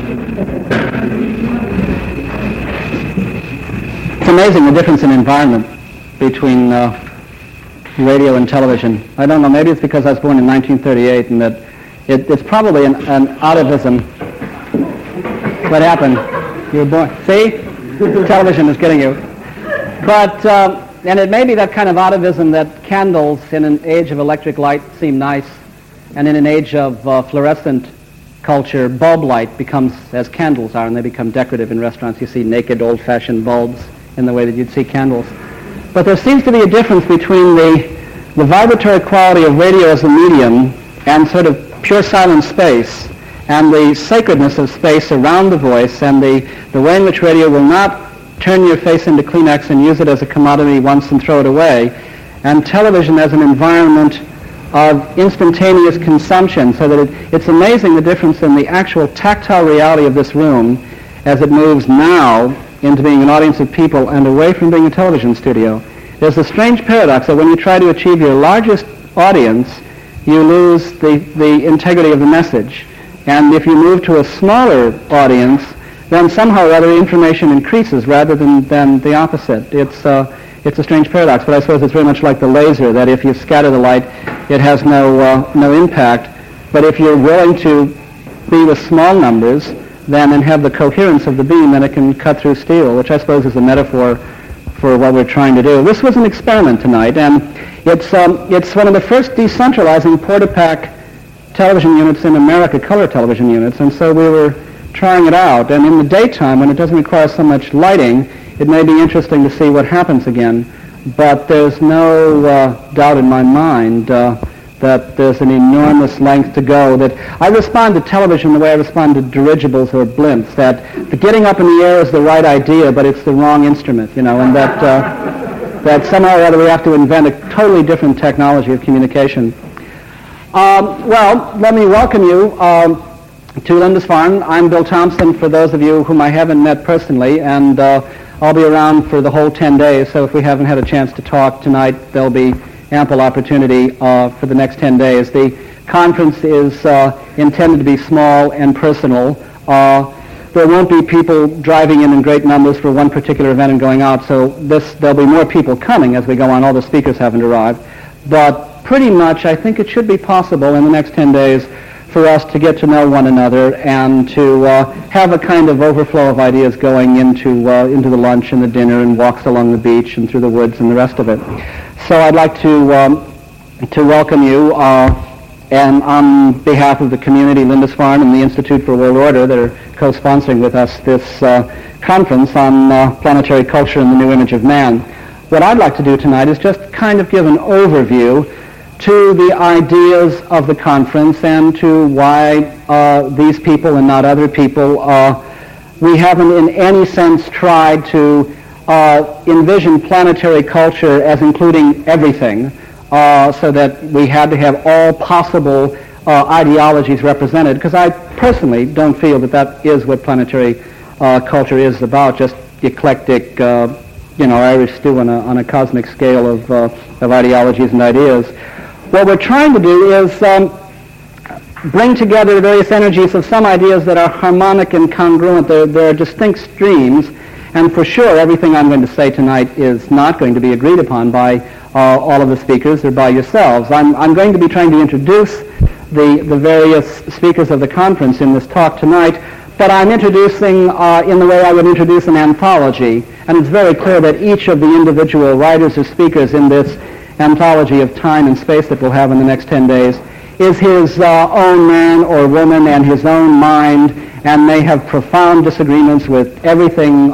It's amazing the difference in environment between radio and television. I don't know, maybe it's because I was born in 1938 and that it's probably an atavism. What happened? You were born. See? Television is getting you. But, and it may be that kind of atavism that candles in an age of electric light seem nice, and in an age of fluorescent culture, bulb light becomes as candles are, and they become decorative in restaurants. You see naked, old-fashioned bulbs in the way that you'd see candles. But there seems to be a difference between the vibratory quality of radio as a medium and sort of pure silent space, and the sacredness of space around the voice, and the way in which radio will not turn your face into Kleenex and use it as a commodity once and throw it away, and television as an environment of instantaneous consumption, so that it's amazing the difference in the actual tactile reality of this room as it moves now into being an audience of people and away from being a television studio. There's a strange paradox that when you try to achieve your largest audience, you lose the integrity of the message. And if you move to a smaller audience, then somehow or other information increases rather than the opposite. It's a strange paradox, but I suppose it's very much like the laser, that if you scatter the light, it has no impact. But if you're willing to be with small numbers, then and have the coherence of the beam, then it can cut through steel, which I suppose is a metaphor for what we're trying to do. This was an experiment tonight, and it's one of the first decentralizing port-a-pack television units in America, color television units, and so we were trying it out. And in the daytime, when it doesn't require so much lighting, it may be interesting to see what happens again. But there's no doubt in my mind that there's an enormous length to go. That I respond to television the way I respond to dirigibles or blimps, that the getting up in the air is the right idea, but it's the wrong instrument, and that somehow or other we have to invent a totally different technology of communication. Well, let me welcome you to Lindisfarne. I'm Bill Thompson, for those of you whom I haven't met personally, and I'll be around for the whole 10 days, so if we haven't had a chance to talk tonight, there'll be ample opportunity for the next 10 days. The conference is intended to be small and personal. There won't be people driving in great numbers for one particular event and going out, so there'll be more people coming as we go on. All the speakers haven't arrived. But pretty much I think it should be possible in the next 10 days for us to get to know one another and to have a kind of overflow of ideas going into the lunch and the dinner and walks along the beach and through the woods and the rest of it. So I'd like to welcome you, and on behalf of the community, Lindisfarne, and the Institute for World Order that are co-sponsoring with us this conference on planetary culture and the new image of man. What I'd like to do tonight is just kind of give an overview to the ideas of the conference and to why these people and not other people, we haven't in any sense tried to envision planetary culture as including everything, so that we had to have all possible ideologies represented, because I personally don't feel that is what planetary culture is about, just eclectic, Irish stew on a cosmic scale of ideologies and ideas. What we're trying to do is bring together the various energies of some ideas that are harmonic and congruent. There are distinct streams, and for sure everything I'm going to say tonight is not going to be agreed upon by all of the speakers or by yourselves. I'm going to be trying to introduce the various speakers of the conference in this talk tonight, but I'm introducing in the way I would introduce an anthology, and it's very clear that each of the individual writers or speakers in this anthology of time and space that we'll have in the next 10 days is his own man or woman and his own mind, and may have profound disagreements with everything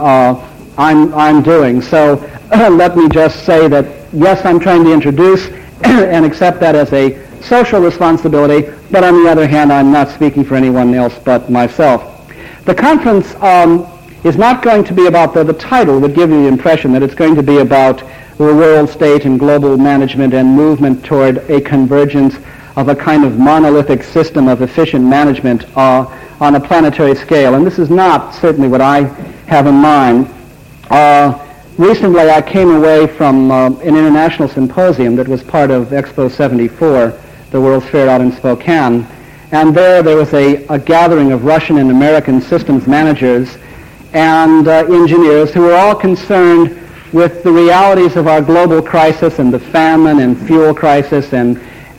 I'm doing. So let me just say that, yes, I'm trying to introduce and accept that as a social responsibility, but on the other hand, I'm not speaking for anyone else but myself. The conference is not going to be about, the title would give you the impression that it's going to be about the world state and global management and movement toward a convergence of a kind of monolithic system of efficient management on a planetary scale. And this is not certainly what I have in mind. Recently I came away from an international symposium that was part of Expo 74, the World's Fair out in Spokane, and there was a gathering of Russian and American systems managers and engineers who were all concerned with the realities of our global crisis and the famine and fuel crisis and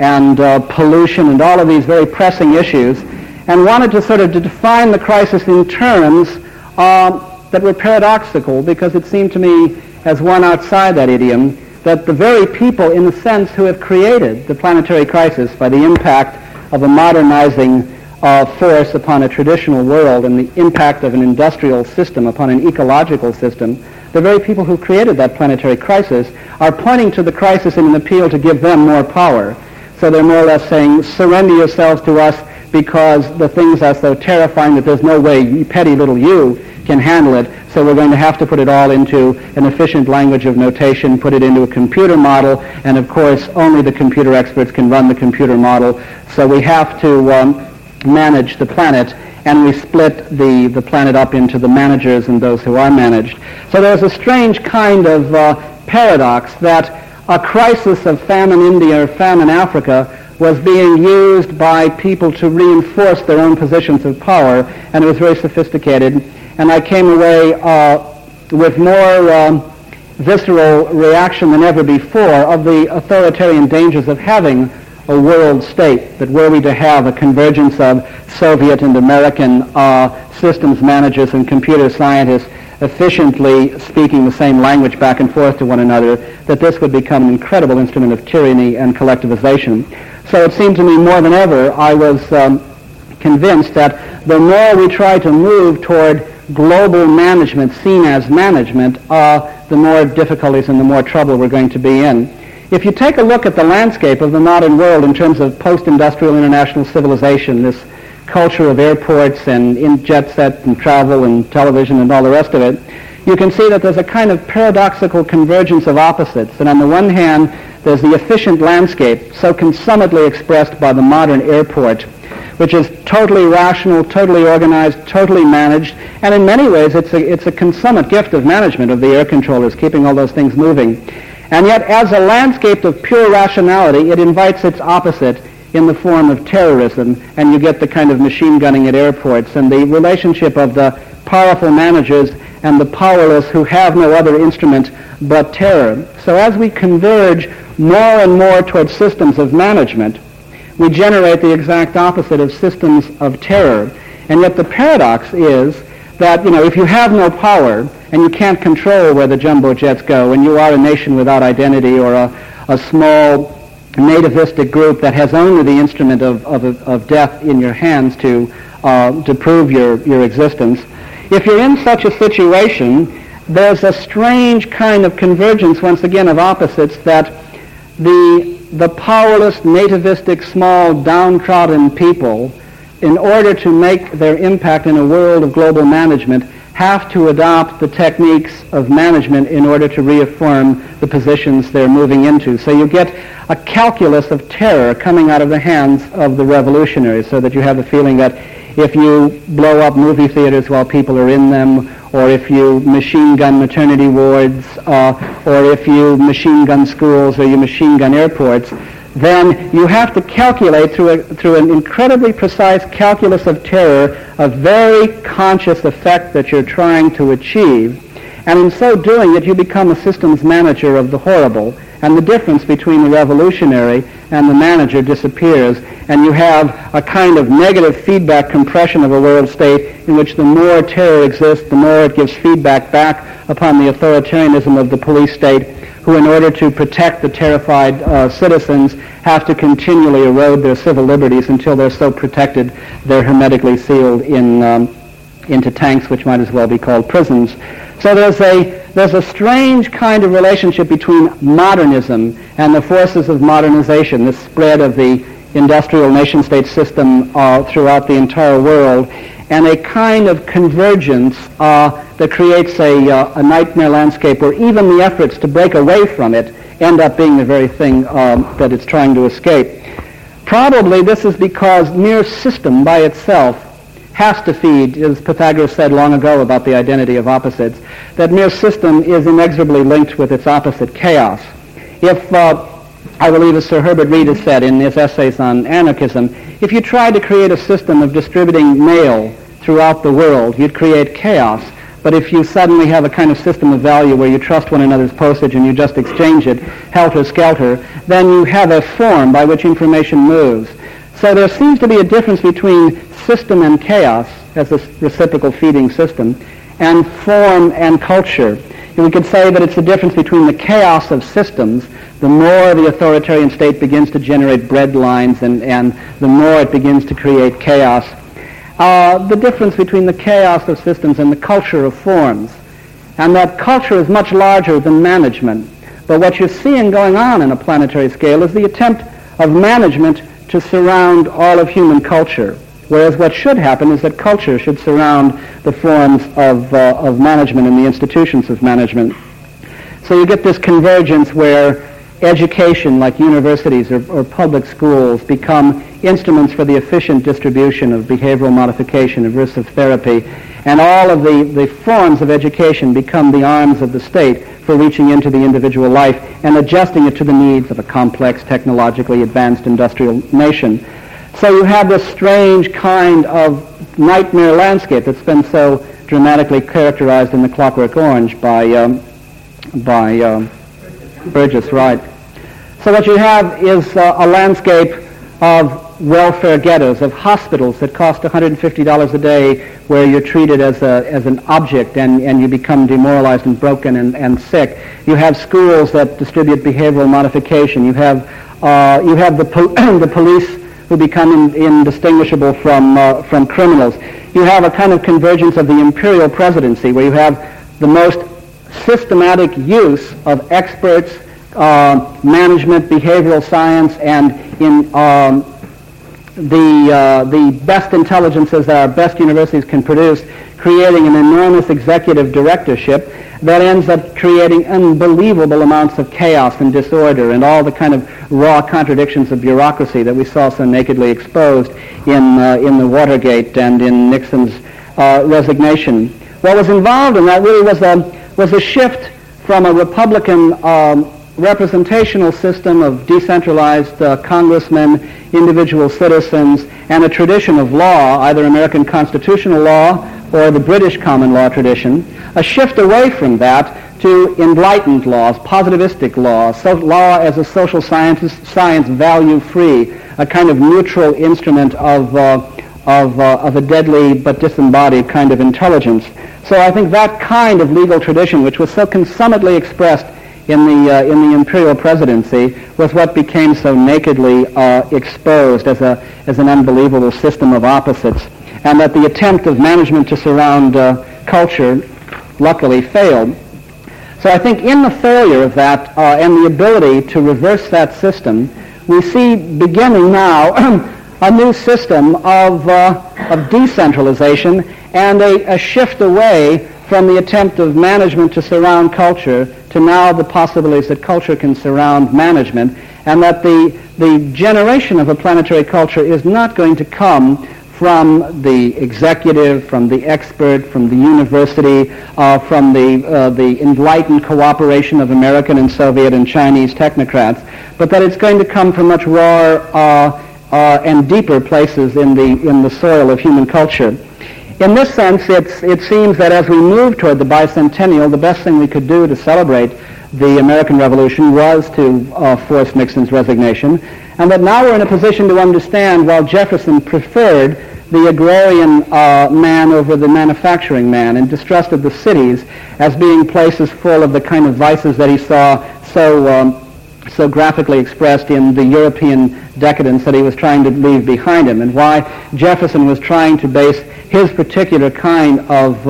pollution and all of these very pressing issues, and wanted to sort of define the crisis in terms that were paradoxical, because it seeed to me, as one outside that idiom, that the very people, in a sense, who have created the planetary crisis by the impact of a modernizing force upon a traditional world and the impact of an industrial system upon an ecological system, the very people who created that planetary crisis are pointing to the crisis in an appeal to give them more power. So they're more or less saying, surrender yourselves to us because the things are so terrifying that there's no way petty little you can handle it, so we're going to have to put it all into an efficient language of notation, put it into a computer model, and of course only the computer experts can run the computer model, so we have to manage the planet, and we split the planet up into the managers and those who are managed. So there's a strange kind of paradox that a crisis of famine India or famine Africa was being used by people to reinforce their own positions of power, and it was very sophisticated. And I came away with more visceral reaction than ever before of the authoritarian dangers of having a world state, that were we to have a convergence of Soviet and American systems managers and computer scientists efficiently speaking the same language back and forth to one another, that this would become an incredible instrument of tyranny and collectivization. So it seemed to me more than ever, I was convinced that the more we try to move toward global management, seen as management, the more difficulties and the more trouble we're going to be in. If you take a look at the landscape of the modern world in terms of post-industrial international civilization, this culture of airports and jet set and travel and television and all the rest of it, you can see that there's a kind of paradoxical convergence of opposites. And on the one hand, there's the efficient landscape, so consummately expressed by the modern airport, which is totally rational, totally organized, totally managed, and in many ways it's a consummate gift of management of the air controllers, keeping all those things moving. And yet, as a landscape of pure rationality, it invites its opposite in the form of terrorism, and you get the kind of machine gunning at airports, and the relationship of the powerful managers and the powerless who have no other instrument but terror. So as we converge more and more towards systems of management, we generate the exact opposite of systems of terror. And yet the paradox is that, if you have no power and you can't control where the jumbo jets go, and you are a nation without identity or a small nativistic group that has only the instrument of death in your hands to prove your existence, if you're in such a situation, there's a strange kind of convergence, once again, of opposites, that the powerless, nativistic, small, downtrodden people, in order to make their impact in a world of global management, have to adopt the techniques of management in order to reaffirm the positions they're moving into. So you get a calculus of terror coming out of the hands of the revolutionaries, so that you have the feeling that if you blow up movie theaters while people are in them, or if you machine gun maternity wards, or if you machine gun schools, or you machine gun airports, then you have to calculate through an incredibly precise calculus of terror a very conscious effect that you're trying to achieve. And in so doing it, you become a systems manager of the horrible, and the difference between the revolutionary and the manager disappears, and you have a kind of negative feedback compression of a world state in which the more terror exists, the more it gives feedback back upon the authoritarianism of the police state, who, in order to protect the terrified citizens, have to continually erode their civil liberties until they're so protected they're hermetically sealed into tanks which might as well be called prisons. So there's a strange kind of relationship between modernism and the forces of modernization, the spread of the industrial nation-state system throughout the entire world, and a kind of convergence that creates a nightmare landscape where even the efforts to break away from it end up being the very thing that it's trying to escape. Probably this is because mere system by itself has to feed, as Pythagoras said long ago about the identity of opposites, that mere system is inexorably linked with its opposite, chaos. If, I believe as Sir Herbert Reed has said in his essays on anarchism, If you tried to create a system of distributing mail throughout the world, you'd create chaos. But if you suddenly have a kind of system of value where you trust one another's postage and you just exchange it helter-skelter, then you have a form by which information moves. So there seems to be a difference between system and chaos as a reciprocal feeding system, and form and culture. We could say that it's the difference between the chaos of systems. The more the authoritarian state begins to generate bread lines and the more it begins to create chaos. The difference between the chaos of systems and the culture of forms. And that culture is much larger than management. But what you're seeing going on in a planetary scale is the attempt of management to surround all of human culture. Whereas what should happen is that culture should surround the forms of management and the institutions of management. So you get this convergence where education, like universities or public schools, become instruments for the efficient distribution of behavioral modification, aversive therapy, and all of the forms of education become the arms of the state for reaching into the individual life and adjusting it to the needs of a complex, technologically advanced industrial nation. So you have this strange kind of nightmare landscape that's been so dramatically characterized in The Clockwork Orange by Burgess, right. So what you have is a landscape of welfare ghettos, of hospitals that cost $150 a day, where you're treated as an object and you become demoralized and broken and sick. You have schools that distribute behavioral modification. You have the police who become indistinguishable from criminals. You have a kind of convergence of the imperial presidency, where you have the most systematic use of experts, management, behavioral science, and in the best intelligences that our best universities can produce, creating an enormous executive directorship that ends up creating unbelievable amounts of chaos and disorder and all the kind of raw contradictions of bureaucracy that we saw so nakedly exposed in the Watergate and in Nixon's resignation. What was involved in that really was a shift from a Republican representational system of decentralized congressmen, individual citizens, and a tradition of law, either American constitutional law or the British common law tradition, a shift away from that to enlightened laws, positivistic laws, law as a social science value-free, a kind of neutral instrument of a deadly but disembodied kind of intelligence. So I think that kind of legal tradition, which was so consummately expressed in the imperial presidency, was what became so nakedly exposed as an unbelievable system of opposites, and that the attempt of management to surround culture luckily failed. So I think in the failure of that and the ability to reverse that system, we see beginning now a new system of decentralization and a shift away from the attempt of management to surround culture to now the possibilities that culture can surround management, and that the generation of a planetary culture is not going to come from the executive, from the expert, from the university, from the enlightened cooperation of American and Soviet and Chinese technocrats, but that it's going to come from much rawer and deeper places in the soil of human culture. In this sense, it seems that as we move toward the bicentennial, the best thing we could do to celebrate the American Revolution was to force Nixon's resignation, and that now we're in a position to understand, while Jefferson preferred the agrarian man over the manufacturing man and distrusted the cities as being places full of the kind of vices that he saw so graphically expressed in the European decadence that he was trying to leave behind him, and why Jefferson was trying to base his particular kind of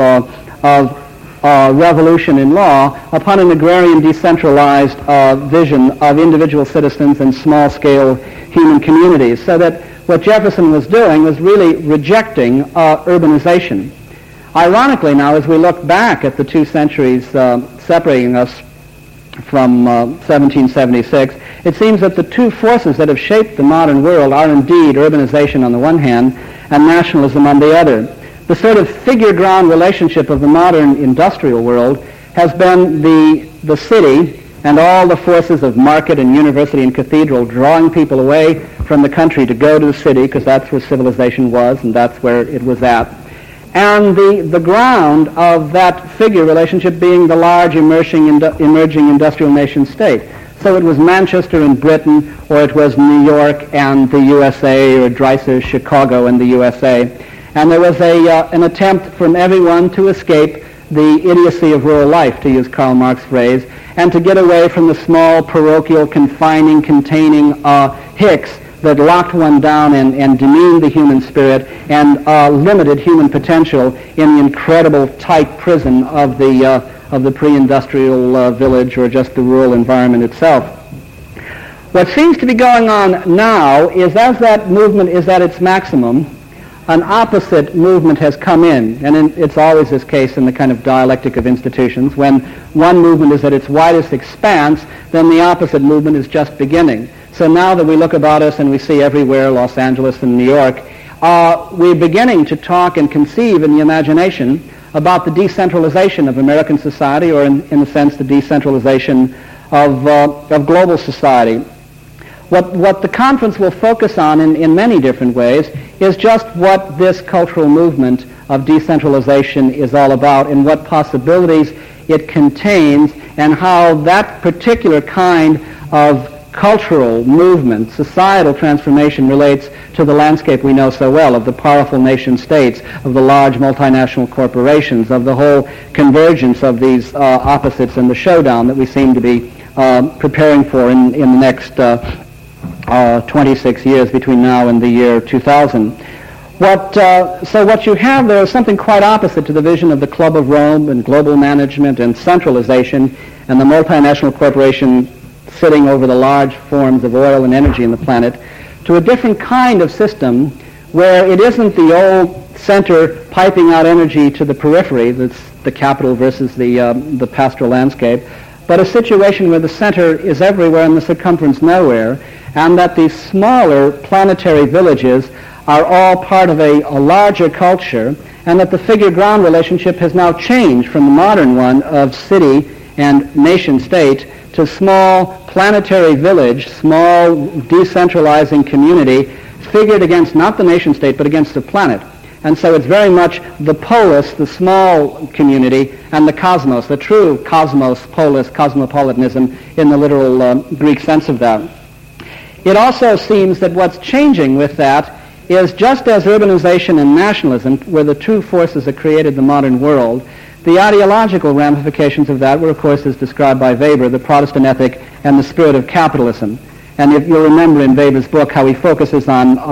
revolution in law upon an agrarian decentralized vision of individual citizens and small-scale human communities, so that what Jefferson was doing was really rejecting urbanization. Ironically now, as we look back at the 2 centuries separating us from 1776, it seems that the two forces that have shaped the modern world are indeed urbanization on the one hand and nationalism on the other. The sort of figure-ground relationship of the modern industrial world has been the city and all the forces of market and university and cathedral drawing people away from the country to go to the city, because that's where civilization was and that's where it was at. And the ground of that figure relationship being the large emerging industrial nation state. So it was Manchester in Britain, or it was New York and the USA, or Dreiser's Chicago and the USA. And there was an attempt from everyone to escape the idiocy of rural life, to use Karl Marx's phrase, and to get away from the small, parochial, confining, containing hicks that locked one down and demeaned the human spirit and limited human potential in the incredible tight prison of the pre-industrial village or just the rural environment itself. What seems to be going on now is, as that movement is at its maximum, an opposite movement has come in, and it's always this case in the kind of dialectic of institutions. When one movement is at its widest expanse, then the opposite movement is just beginning. So now that we look about us and we see everywhere, Los Angeles and New York, we're beginning to talk and conceive in the imagination about the decentralization of American society, or in a sense the decentralization of global society. What the conference will focus on in many different ways is just what this cultural movement of decentralization is all about and what possibilities it contains, and how that particular kind of cultural movement, societal transformation, relates to the landscape we know so well of the powerful nation states, of the large multinational corporations, of the whole convergence of these opposites and the showdown that we seem to be preparing for in the next 26 years between now and the year 2000. So what you have there is something quite opposite to the vision of the Club of Rome and global management and centralization and the multinational corporation sitting over the large forms of oil and energy in the planet, to a different kind of system where it isn't the old center piping out energy to the periphery, that's the capital versus the pastoral landscape, but a situation where the center is everywhere and the circumference nowhere, and that these smaller planetary villages are all part of a larger culture, and that the figure-ground relationship has now changed from the modern one of city and nation-state to small planetary village, small decentralizing community, figured against not the nation-state but against the planet. And so it's very much the polis, the small community, and the cosmos, the true cosmos, polis, cosmopolitanism in the literal Greek sense of that. It also seems that what's changing with that is, just as urbanization and nationalism were the two forces that created the modern world, the ideological ramifications of that were, of course, as described by Weber, the Protestant ethic and the spirit of capitalism. And if you'll remember in Weber's book how he focuses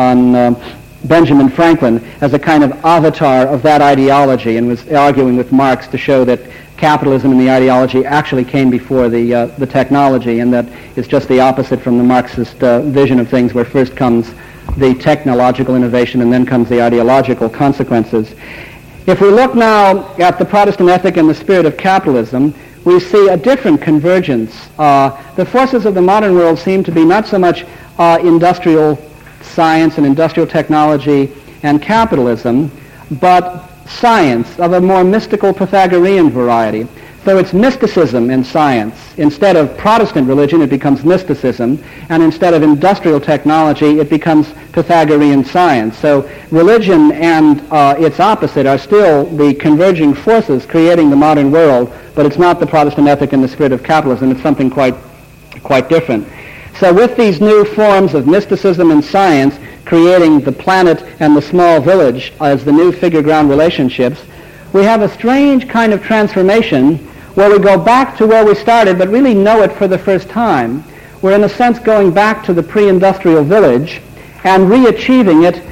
on Benjamin Franklin as a kind of avatar of that ideology, and was arguing with Marx to show that capitalism and the ideology actually came before the technology, and that it's just the opposite from the Marxist vision of things, where first comes the technological innovation and then comes the ideological consequences. If we look now at the Protestant ethic and the spirit of capitalism, we see a different convergence. The forces of the modern world seem to be not so much industrial science and industrial technology and capitalism, but science of a more mystical Pythagorean variety. So it's mysticism in science. Instead of Protestant religion, it becomes mysticism, and instead of industrial technology, it becomes Pythagorean science. So religion and its opposite are still the converging forces creating the modern world, but it's not the Protestant ethic and the spirit of capitalism. It's something quite different. So with these new forms of mysticism and science creating the planet and the small village as the new figure-ground relationships, we have a strange kind of transformation where we go back to where we started but really know it for the first time. We're in a sense going back to the pre-industrial village and re-achieving it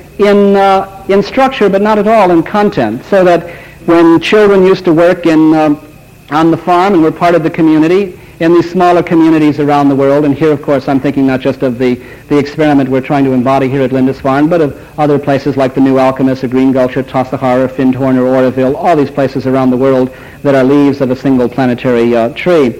in structure but not at all in content, so that when children used to work on the farm and were part of the community, in these smaller communities around the world, and here, of course, I'm thinking not just of the experiment we're trying to embody here at Lindisfarne, but of other places like the New Alchemist, or Green Gulch, or Tossahara, or Findhorn, or Oroville, all these places around the world that are leaves of a single planetary tree.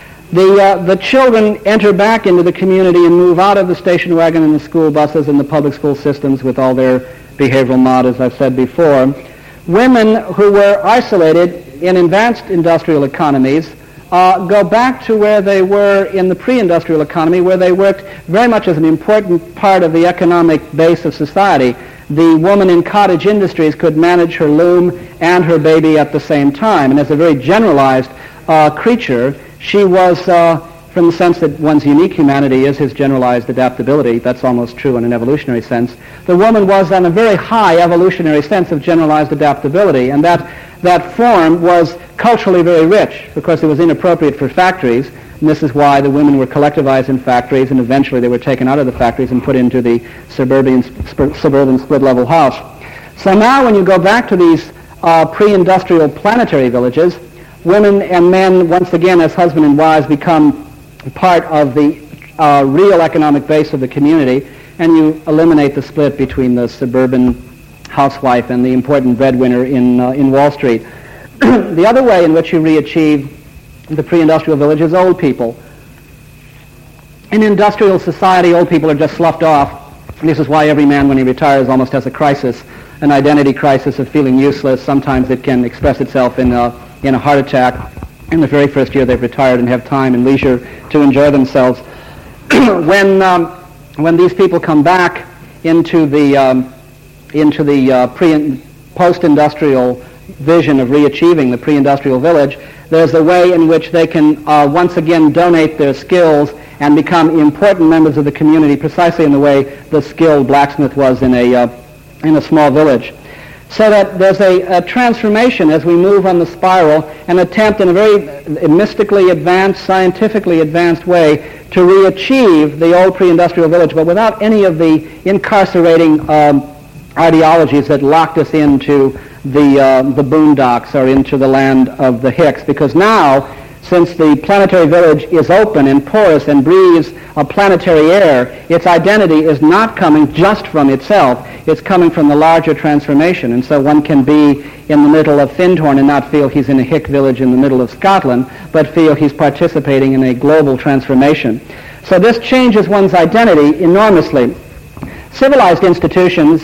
The children enter back into the community and move out of the station wagon and the school buses and the public school systems with all their behavioral mod, as I've said before. Women who were isolated in advanced industrial economies go back to where they were in the pre-industrial economy, where they worked very much as an important part of the economic base of society. The woman in cottage industries could manage her loom and her baby at the same time, and as a very generalized creature, she was, from the sense that one's unique humanity is his generalized adaptability, that's almost true in an evolutionary sense, the woman was on a very high evolutionary sense of generalized adaptability, and that form was culturally very rich because it was inappropriate for factories, and this is why the women were collectivized in factories, and eventually they were taken out of the factories and put into the suburban split-level house. So now when you go back to these pre-industrial planetary villages, women and men, once again as husband and wives, become part of the real economic base of the community, and you eliminate the split between the suburban housewife and the important breadwinner in Wall Street. The other way in which you re-achieve the pre-industrial village is old people. In industrial society, old people are just sloughed off. This is why every man, when he retires, almost has a crisis, an identity crisis of feeling useless. Sometimes it can express itself in a heart attack in the very first year they've retired and have time and leisure to enjoy themselves. When these people come back into the post-industrial vision of re-achieving the pre-industrial village, there's a way in which they can once again donate their skills and become important members of the community, precisely in the way the skilled blacksmith was in a small village. So that there's a transformation as we move on the spiral, an attempt in a very mystically advanced, scientifically advanced way to re-achieve the old pre-industrial village, but without any of the incarcerating ideologies that locked us into the boondocks or into the land of the Hicks. Because now, since the planetary village is open and porous and breathes a planetary air, its identity is not coming just from itself, it's coming from the larger transformation. And so one can be in the middle of Findhorn and not feel he's in a Hick village in the middle of Scotland, but feel he's participating in a global transformation. So this changes one's identity enormously. Civilized institutions,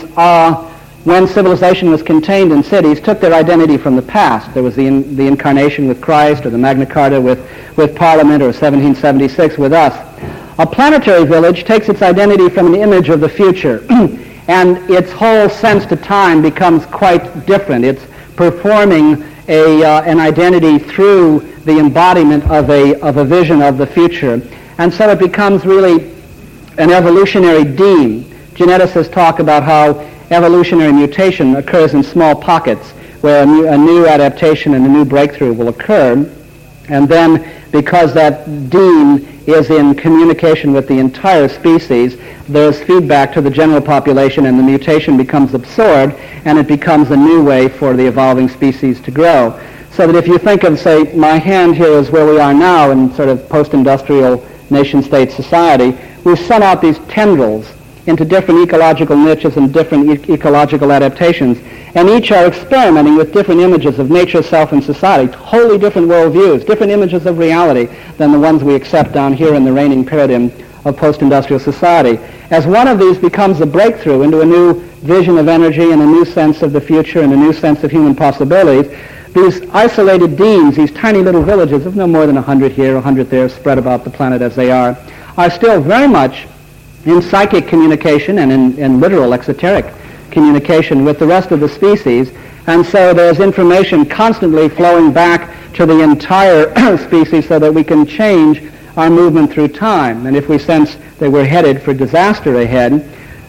when civilization was contained in cities, took their identity from the past. There was the incarnation with Christ, or the Magna Carta with Parliament, or 1776 with us. A planetary village takes its identity from an image of the future, and its whole sense to time becomes quite different. It's performing an identity through the embodiment of a vision of the future. And so it becomes really an evolutionary dean. Geneticists talk about how evolutionary mutation occurs in small pockets where a new adaptation and a new breakthrough will occur, and then because that dean is in communication with the entire species, there's feedback to the general population and the mutation becomes absorbed and it becomes a new way for the evolving species to grow. So that if you think of, say, my hand here is where we are now in sort of post-industrial nation-state society, we've sent out these tendrils into different ecological niches and different ecological adaptations, and each are experimenting with different images of nature, self, and society, wholly different worldviews, different images of reality than the ones we accept down here in the reigning paradigm of post-industrial society. As one of these becomes a breakthrough into a new vision of energy and a new sense of the future and a new sense of human possibilities, these isolated deans, these tiny little villages of no more than 100 here, 100 there, spread about the planet as they are still very much in psychic communication and in literal exoteric communication with the rest of the species, and so there's information constantly flowing back to the entire species so that we can change our movement through time. And if we sense that we're headed for disaster ahead,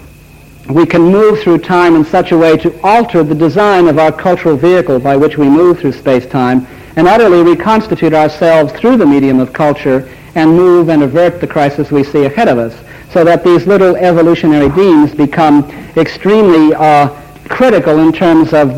we can move through time in such a way to alter the design of our cultural vehicle by which we move through space-time and utterly reconstitute ourselves through the medium of culture and move and avert the crisis we see ahead of us, so that these little evolutionary deans become extremely critical in terms of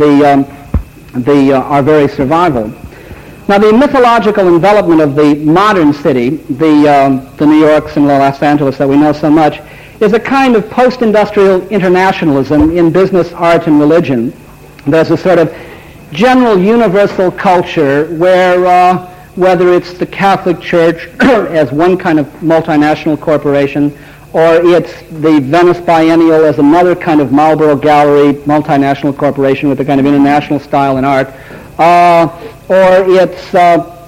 our very survival. Now, the mythological envelopment of the modern city, the New Yorks and Los Angeles that we know so much, is a kind of post-industrial internationalism in business, art, and religion. There's a sort of general universal culture where whether it's the Catholic Church as one kind of multinational corporation, or it's the Venice Biennial as another kind of Marlborough Gallery multinational corporation with a kind of international style in art, or it's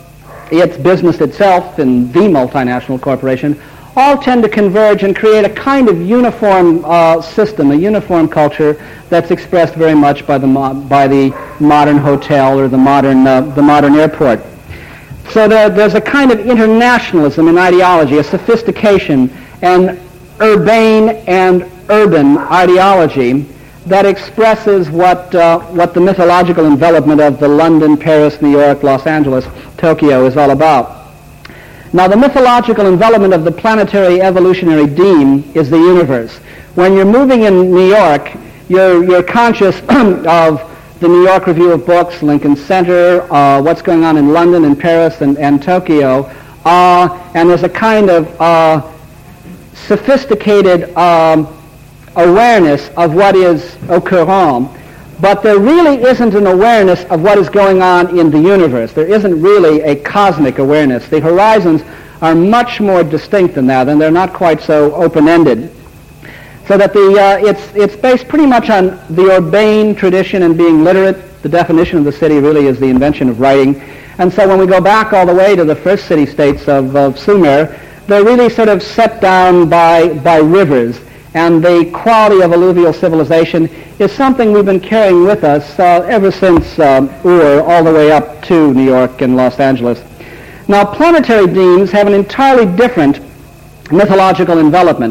its business itself in the multinational corporation, all tend to converge and create a kind of uniform system, a uniform culture that's expressed very much by the modern hotel or the modern airport. So there's a kind of internationalism in ideology, a sophistication, an urbane and urban ideology that expresses what the mythological envelopment of the London, Paris, New York, Los Angeles, Tokyo is all about. Now, the mythological envelopment of the planetary evolutionary deme is the universe. When you're moving in New York, you're conscious of the New York Review of Books, Lincoln Center, what's going on in London and Paris and Tokyo, and there's a kind of sophisticated awareness of what is au courant, but there really isn't an awareness of what is going on in the universe. There isn't really a cosmic awareness. The horizons are much more distinct than that, and they're not quite so open-ended. So that it's based pretty much on the urbane tradition and being literate. The definition of the city really is the invention of writing. And so when we go back all the way to the first city-states of Sumer, they're really sort of set down by rivers. And the quality of alluvial civilization is something we've been carrying with us ever since Ur all the way up to New York and Los Angeles. Now, planetary demes have an entirely different mythological envelopment.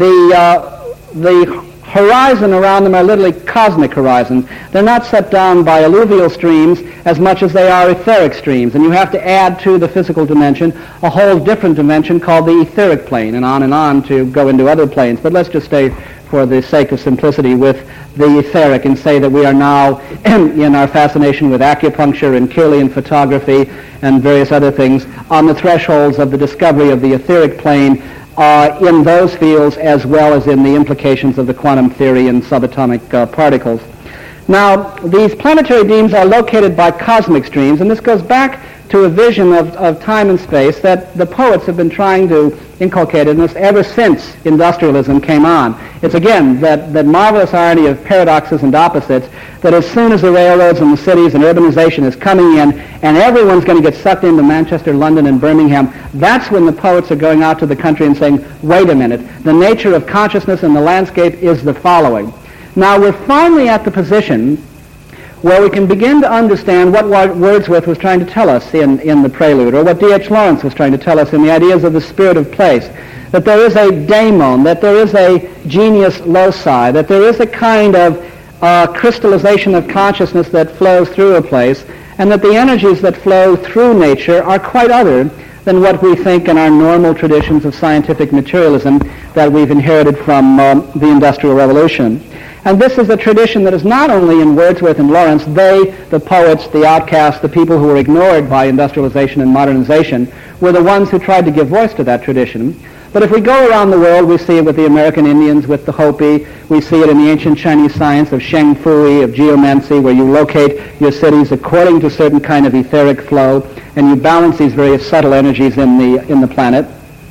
The horizon around them are literally cosmic horizons. They're not set down by alluvial streams as much as they are etheric streams. And you have to add to the physical dimension a whole different dimension called the etheric plane, and on to go into other planes. But let's just stay, for the sake of simplicity, with the etheric and say that we are now, in our fascination with acupuncture and Kirlian photography and various other things, on the thresholds of the discovery of the etheric plane in those fields, as well as in the implications of the quantum theory and subatomic particles. Now, these planetary demes are located by cosmic streams, and this goes back to a vision of time and space that the poets have been trying to inculcate in us ever since industrialism came on. It's again that marvelous irony of paradoxes and opposites, that as soon as the railroads and the cities and urbanization is coming in and everyone's going to get sucked into Manchester, London, and Birmingham, that's when the poets are going out to the country and saying, wait a minute, the nature of consciousness in the landscape is the following. Now, we're finally at the position where we can begin to understand what Wordsworth was trying to tell us in the Prelude, or what D.H. Lawrence was trying to tell us in the ideas of the spirit of place, that there is a daemon, that there is a genius loci, that there is a kind of crystallization of consciousness that flows through a place, and that the energies that flow through nature are quite other than what we think in our normal traditions of scientific materialism that we've inherited from the Industrial Revolution. And this is a tradition that is not only in Wordsworth and Lawrence. They, the poets, the outcasts, the people who were ignored by industrialization and modernization, were the ones who tried to give voice to that tradition. But if we go around the world, we see it with the American Indians, with the Hopi. We see it in the ancient Chinese science of Sheng Fui, of geomancy, where you locate your cities according to a certain kind of etheric flow, and you balance these various subtle energies in the planet.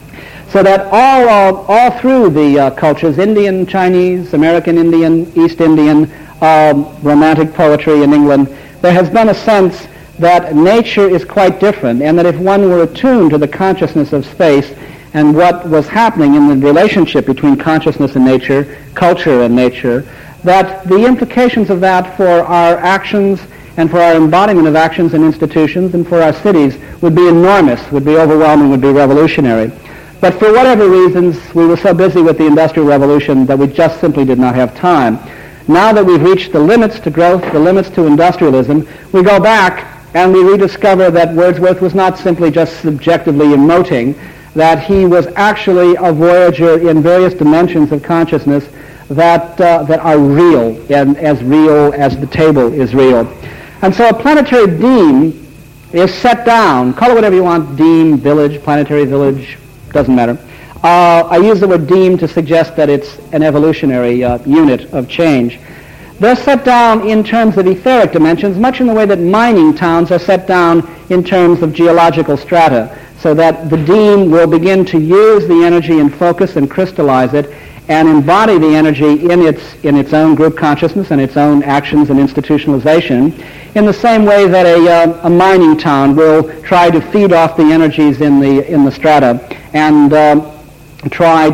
So that all through the cultures, Indian, Chinese, American Indian, East Indian, Romantic poetry in England, there has been a sense that nature is quite different, and that if one were attuned to the consciousness of space and what was happening in the relationship between consciousness and nature, culture and nature, that the implications of that for our actions and for our embodiment of actions and institutions and for our cities would be enormous, would be overwhelming, would be revolutionary. But for whatever reasons, we were so busy with the Industrial Revolution that we just simply did not have time. Now that we've reached the limits to growth, the limits to industrialism, we go back and we rediscover that Wordsworth was not simply just subjectively emoting, that he was actually a voyager in various dimensions of consciousness that are real, and as real as the table is real. And so a planetary deme is set down, call it whatever you want, deme, village, planetary village, doesn't matter. I use the word deme to suggest that it's an evolutionary unit of change. They're set down in terms of etheric dimensions, much in the way that mining towns are set down in terms of geological strata, so that the deme will begin to use the energy and focus and crystallize it, and embody the energy in its own group consciousness and its own actions and institutionalization, in the same way that a mining town will try to feed off the energies in the strata and try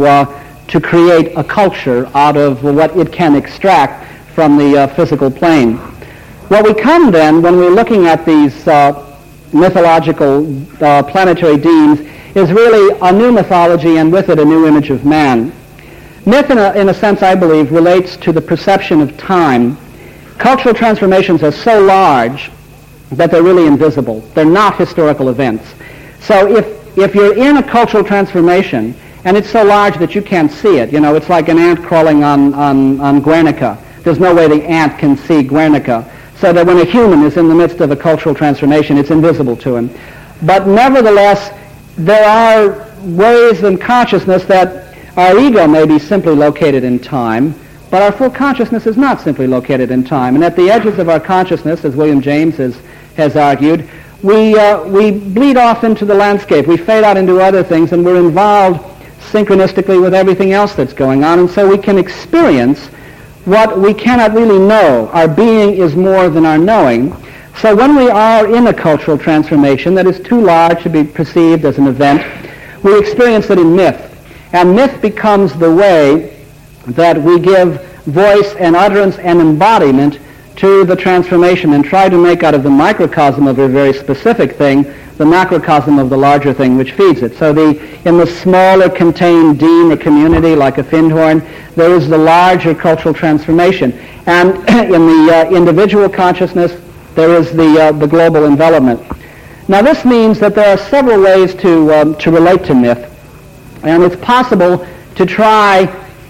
to create a culture out of what it can extract from the physical plane. What we come then, when we're looking at these mythological planetary deans, is really a new mythology, and with it a new image of man. Myth, in a sense, I believe, relates to the perception of time. Cultural transformations are so large that they're really invisible. They're not historical events. So if you're in a cultural transformation, and it's so large that you can't see it, it's like an ant crawling on Guernica. There's no way the ant can see Guernica. So that when a human is in the midst of a cultural transformation, it's invisible to him. But nevertheless, there are ways in consciousness that our ego may be simply located in time, but our full consciousness is not simply located in time. And at the edges of our consciousness, as William James has argued, we bleed off into the landscape. We fade out into other things, and we're involved synchronistically with everything else that's going on. And so we can experience what we cannot really know. Our being is more than our knowing. So when we are in a cultural transformation that is too large to be perceived as an event, we experience it in myth. And myth becomes the way that we give voice and utterance and embodiment to the transformation and try to make out of the microcosm of a very specific thing the macrocosm of the larger thing which feeds it. So in the smaller contained dean or community, like a Findhorn, there is the larger cultural transformation. And in the individual consciousness, there is the global envelopment. Now this means that there are several ways to relate to myth. And it's possible to try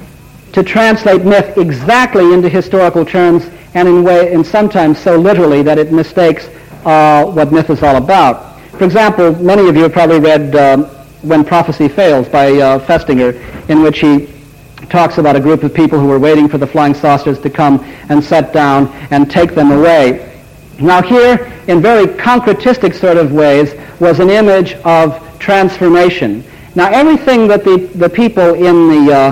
to translate myth exactly into historical terms, and in sometimes so literally that it mistakes what myth is all about. For example, many of you have probably read When Prophecy Fails by Festinger, in which he talks about a group of people who were waiting for the flying saucers to come and set down and take them away. Now here, in very concretistic sort of ways, was an image of transformation. Now everything that the people in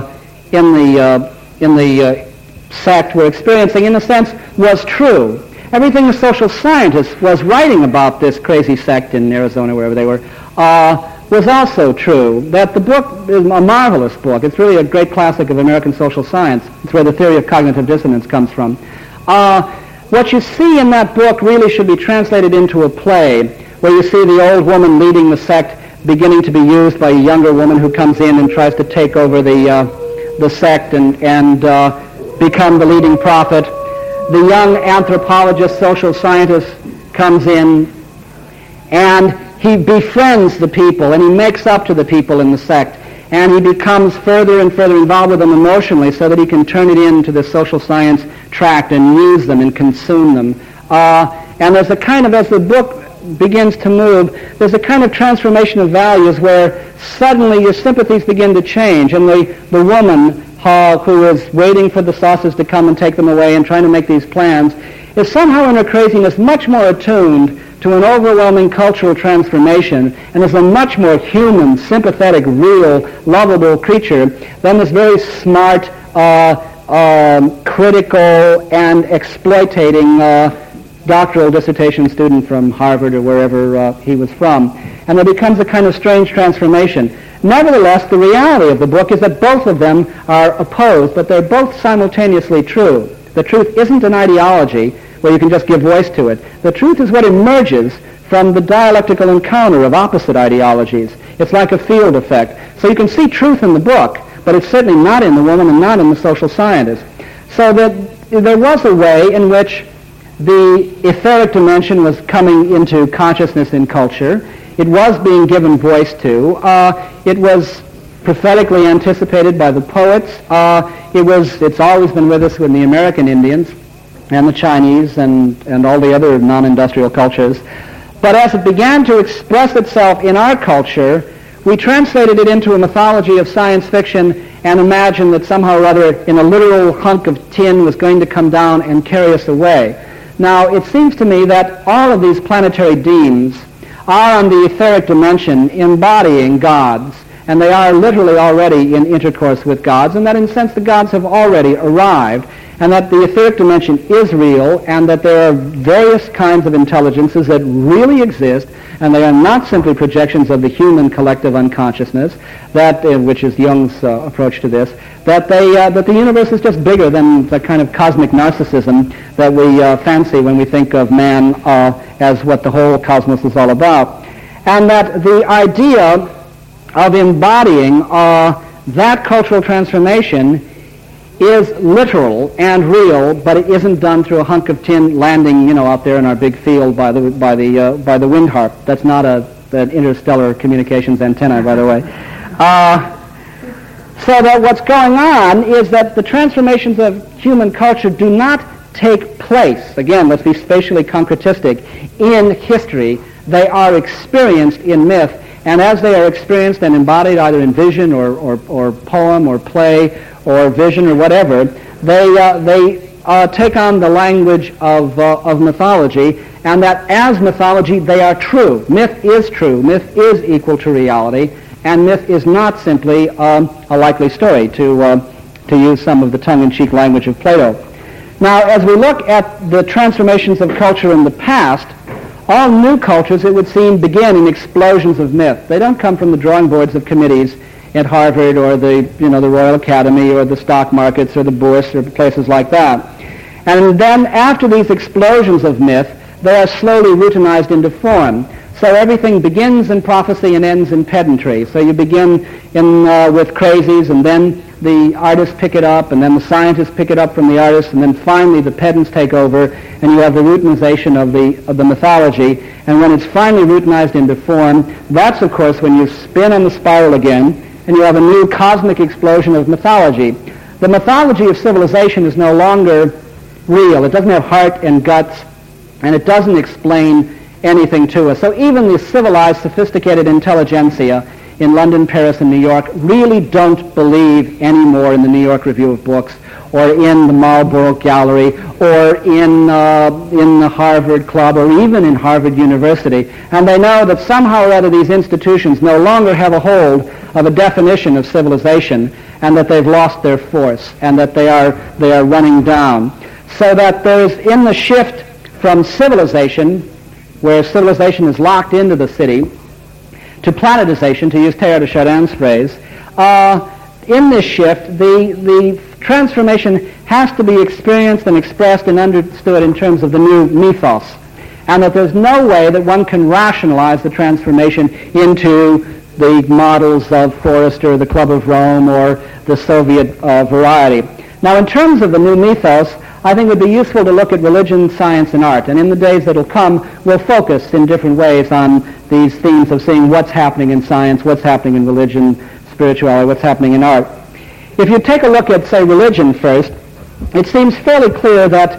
the sect were experiencing, in a sense, was true. Everything the social scientist was writing about this crazy sect in Arizona, wherever they were, was also true. That the book is a marvelous book. It's really a great classic of American social science. It's where the theory of cognitive dissonance comes from. What you see in that book really should be translated into a play, where you see the old woman leading the sect beginning to be used by a younger woman who comes in and tries to take over the sect and become the leading prophet. The young anthropologist, social scientist comes in, and he befriends the people, and he makes up to the people in the sect, and he becomes further and further involved with them emotionally so that he can turn it into the social science tract and use them and consume them. And there's a kind of, as the book begins to move, there's a kind of transformation of values where suddenly your sympathies begin to change, and the woman who is waiting for the saucers to come and take them away and trying to make these plans is somehow in her craziness much more attuned to an overwhelming cultural transformation and is a much more human, sympathetic, real, lovable creature than this very smart, critical, and exploitating doctoral dissertation student from Harvard or wherever he was from. And there becomes a kind of strange transformation. Nevertheless, the reality of the book is that both of them are opposed, but they're both simultaneously true. The truth isn't an ideology where you can just give voice to it. The truth is what emerges from the dialectical encounter of opposite ideologies. It's like a field effect. So you can see truth in the book, but it's certainly not in the woman and not in the social scientist. So that there was a way in which the etheric dimension was coming into consciousness in culture. It was being given voice to. It was prophetically anticipated by the poets. It's always been with us with the American Indians and the Chinese and all the other non-industrial cultures. But as it began to express itself in our culture, we translated it into a mythology of science fiction and imagined that somehow or other in a literal hunk of tin was going to come down and carry us away. Now, it seems to me that all of these planetary deans are on the etheric dimension embodying gods, and they are literally already in intercourse with gods, and that in a sense the gods have already arrived, and that the etheric dimension is real, and that there are various kinds of intelligences that really exist, and they are not simply projections of the human collective unconsciousness, that which is Jung's approach to this, that the universe is just bigger than the kind of cosmic narcissism that we fancy when we think of man as what the whole cosmos is all about, and that the idea of embodying that cultural transformation is literal and real, but it isn't done through a hunk of tin landing, out there in our big field by the wind harp. That's not an interstellar communications antenna, by the way. So that what's going on is that the transformations of human culture do not take place. Again, let's be spatially concretistic. In history, they are experienced in myth, and as they are experienced and embodied either in vision or poem or play or vision or whatever, they take on the language of mythology, and that as mythology they are true. Myth is true. Myth is equal to reality, and myth is not simply a likely story, to use some of the tongue-in-cheek language of Plato. Now, as we look at the transformations of culture in the past, all new cultures, it would seem, begin in explosions of myth. They don't come from the drawing boards of committees at Harvard or the Royal Academy or the stock markets or the Bourse or places like that. And then after these explosions of myth, they are slowly routinized into form. So everything begins in prophecy and ends in pedantry. So you begin with crazies, and then the artists pick it up, and then the scientists pick it up from the artists, and then finally the pedants take over, and you have the routinization of the mythology. And when it's finally routinized into form, that's, of course, when you spin on the spiral again, and you have a new cosmic explosion of mythology. The mythology of civilization is no longer real. It doesn't have heart and guts, and it doesn't explain anything to us. So even the civilized, sophisticated intelligentsia in London, Paris, and New York really don't believe anymore in the New York Review of Books, or in the Marlborough Gallery, or in the Harvard Club, or even in Harvard University. And they know that somehow or other these institutions no longer have a hold of a definition of civilization, and that they've lost their force, and that they are running down. So that there's, in the shift from civilization, where civilization is locked into the city, to planetization, to use Teilhard de Chardin's phrase, in this shift, the transformation has to be experienced and expressed and understood in terms of the new mythos, and that there's no way that one can rationalize the transformation into the models of Forrester, the Club of Rome, or the Soviet variety. Now, in terms of the new mythos, I think it would be useful to look at religion, science, and art. And in the days that will come, we'll focus in different ways on these themes of seeing what's happening in science, what's happening in religion, spirituality, what's happening in art. If you take a look at, say, religion first, it seems fairly clear that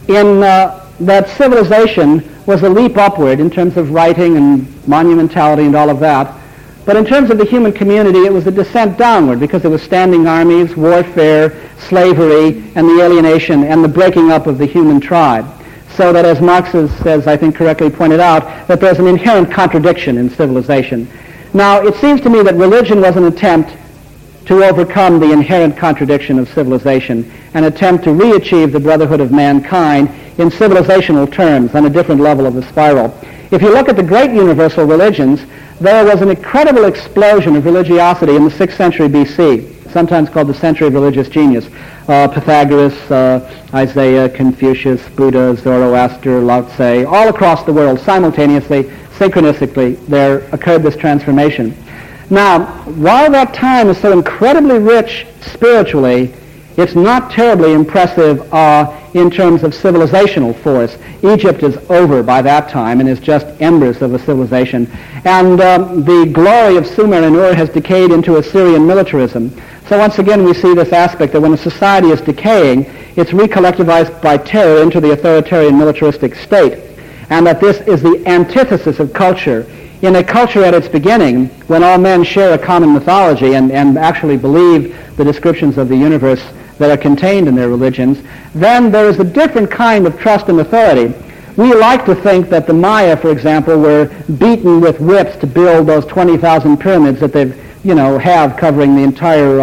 that civilization was a leap upward in terms of writing and monumentality and all of that. But in terms of the human community, it was a descent downward, because it was standing armies, warfare, slavery, and the alienation and the breaking up of the human tribe. So that, as Marx has, I think, correctly pointed out, that there's an inherent contradiction in civilization. Now, it seems to me that religion was an attempt to overcome the inherent contradiction of civilization, an attempt to re-achieve the brotherhood of mankind in civilizational terms on a different level of the spiral. If you look at the great universal religions, there was an incredible explosion of religiosity in the 6th century BC, sometimes called the century of religious genius. Pythagoras, Isaiah, Confucius, Buddha, Zoroaster, Lao Tse, all across the world, simultaneously, synchronistically, there occurred this transformation. Now, while that time is so incredibly rich spiritually, it's not terribly impressive in terms of civilizational force. Egypt is over by that time and is just embers of a civilization. And the glory of Sumer and Ur has decayed into Assyrian militarism. So once again we see this aspect that when a society is decaying, it's recollectivized by terror into the authoritarian militaristic state. And that this is the antithesis of culture. In a culture at its beginning, when all men share a common mythology and actually believe the descriptions of the universe that are contained in their religions, then there is a different kind of trust and authority. We like to think that the Maya, for example, were beaten with whips to build those 20,000 pyramids that they've have covering the entire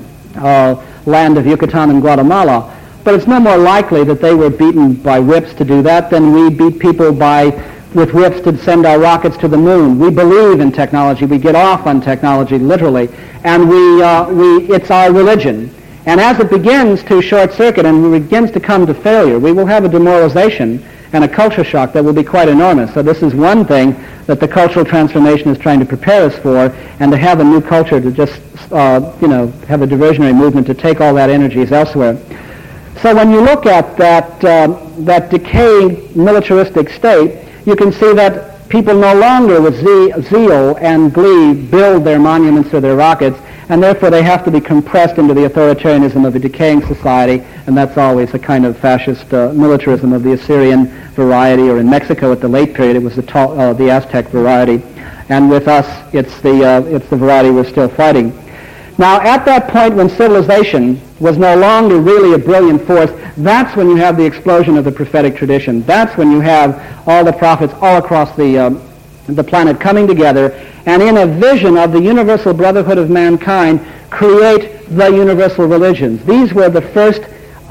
land of Yucatan and Guatemala. But it's no more likely that they were beaten by whips to do that than we beat people with whips to send our rockets to the moon. We believe in technology. We get off on technology, literally. And it's our religion. And as it begins to short-circuit and begins to come to failure, we will have a demoralization and a culture shock that will be quite enormous. So this is one thing that the cultural transformation is trying to prepare us for, and to have a new culture to just, have a diversionary movement to take all that energies elsewhere. So when you look at that decaying militaristic state, you can see that people no longer with zeal and glee build their monuments or their rockets, and therefore they have to be compressed into the authoritarianism of a decaying society, and that's always a kind of fascist militarism of the Assyrian variety, or in Mexico at the late period it was the Aztec variety, and with us it's the variety we're still fighting. Now, at that point when civilization was no longer really a brilliant force, that's when you have the explosion of the prophetic tradition. That's when you have all the prophets all across the planet coming together, and in a vision of the universal brotherhood of mankind, create the universal religions. These were the first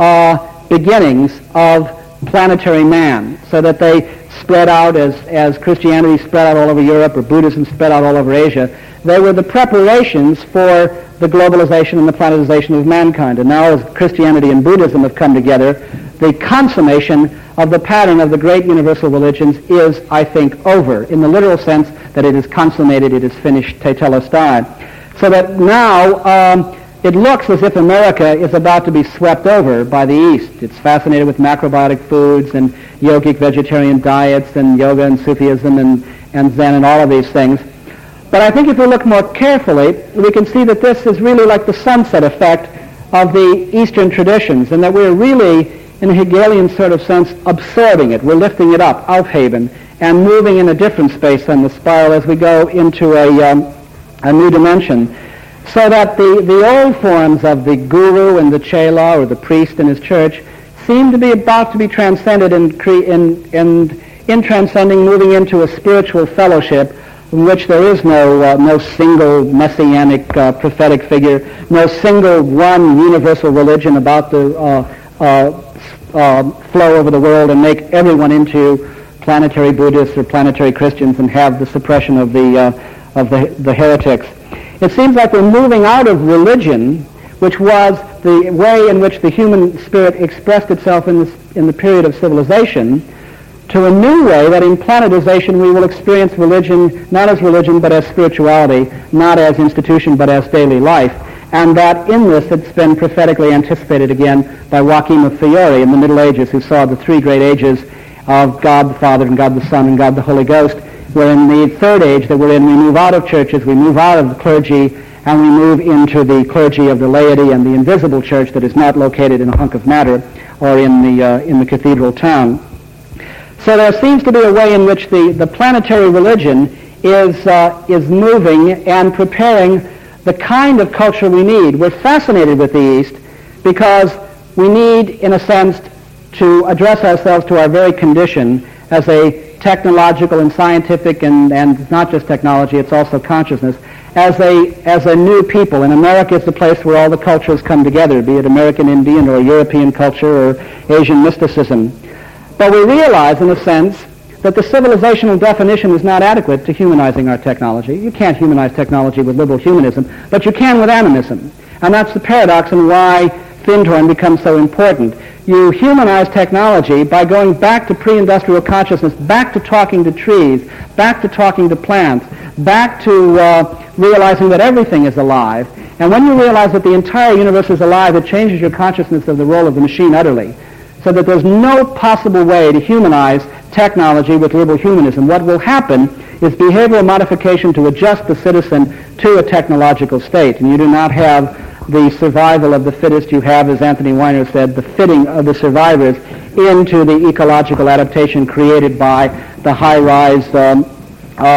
beginnings of planetary man, so that they spread out as Christianity spread out all over Europe, or Buddhism spread out all over Asia. They were the preparations for the globalization and the planetization of mankind. And now as Christianity and Buddhism have come together, the consummation of the pattern of the great universal religions is, I think, over, in the literal sense that it is consummated, it is finished, tetelestai. So that now it looks as if America is about to be swept over by the East. It's fascinated with macrobiotic foods and yogic vegetarian diets and yoga and Sufism and Zen and all of these things. But I think if we look more carefully, we can see that this is really like the sunset effect of the Eastern traditions, and that we're really, in a Hegelian sort of sense, absorbing it. We're lifting it up, Aufheben, and moving in a different space on the spiral as we go into a new dimension. So that the old forms of the guru and the chela, or the priest and his church, seem to be about to be transcended in transcending, moving into a spiritual fellowship in which there is no single messianic prophetic figure, no single one universal religion about to flow over the world and make everyone into planetary Buddhists or planetary Christians and have the suppression of the heretics. It seems like we're moving out of religion, which was the way in which the human spirit expressed itself in the period of civilization, to a new way that in planetization we will experience religion not as religion but as spirituality, not as institution but as daily life. And that in this it's been prophetically anticipated again by Joachim of Fiore in the Middle Ages, who saw the three great ages of God the Father and God the Son and God the Holy Ghost, where in the third age that we're in, we move out of churches, we move out of the clergy, and we move into the clergy of the laity and the invisible church that is not located in a hunk of matter or in the cathedral town. So there seems to be a way in which the planetary religion is moving and preparing the kind of culture we need. We're fascinated with the East because we need, in a sense, to address ourselves to our very condition as a technological and scientific, and not just technology, it's also consciousness, as a new people. And America is the place where all the cultures come together, be it American Indian or European culture or Asian mysticism. But we realize, in a sense, that the civilizational definition is not adequate to humanizing our technology. You can't humanize technology with liberal humanism, but you can with animism. And that's the paradox and why Findhorn becomes so important. You humanize technology by going back to pre-industrial consciousness, back to talking to trees, back to talking to plants, back to realizing that everything is alive. And when you realize that the entire universe is alive, it changes your consciousness of the role of the machine utterly, so that there's no possible way to humanize technology with liberal humanism. What will happen is behavioral modification to adjust the citizen to a technological state. And you do not have the survival of the fittest. You have, as Anthony Weiner said, the fitting of the survivors into the ecological adaptation created by the high-rise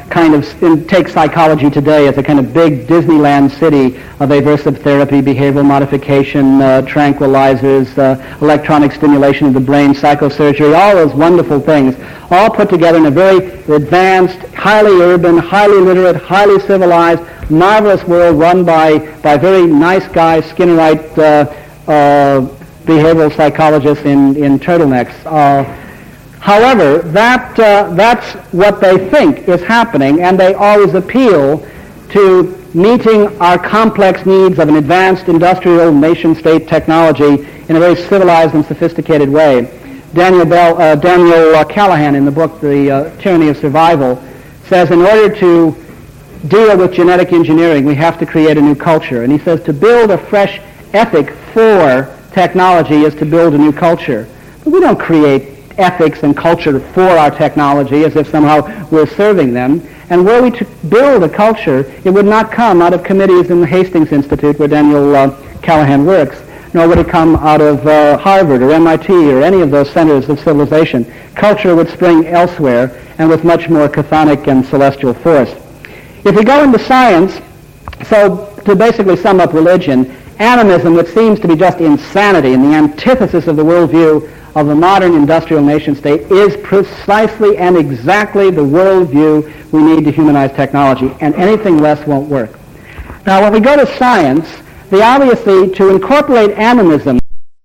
take psychology today as a kind of big Disneyland city of aversive therapy, behavioral modification, tranquilizers, electronic stimulation of the brain, psychosurgery, all those wonderful things, all put together in a very advanced, highly urban, highly literate, highly civilized, marvelous world run by very nice guys, Skinnerite behavioral psychologists in turtlenecks. However, that's what they think is happening, and they always appeal to meeting our complex needs of an advanced industrial nation-state technology in a very civilized and sophisticated way. Daniel Callahan, in the book The Tyranny of Survival, says in order to deal with genetic engineering, we have to create a new culture. And he says to build a fresh ethic for technology is to build a new culture. But we don't create ethics and culture for our technology as if somehow we're serving them. And were we to build a culture, it would not come out of committees in the Hastings Institute where Daniel Callahan works, nor would it come out of Harvard or MIT or any of those centers of civilization. Culture would spring elsewhere and with much more chthonic and celestial force. If we go into science, so to basically sum up religion, animism, which seems to be just insanity and the antithesis of the worldview of the modern industrial nation-state, is precisely and exactly the worldview we need to humanize technology, and anything less won't work. Now, when we go to science, to incorporate animism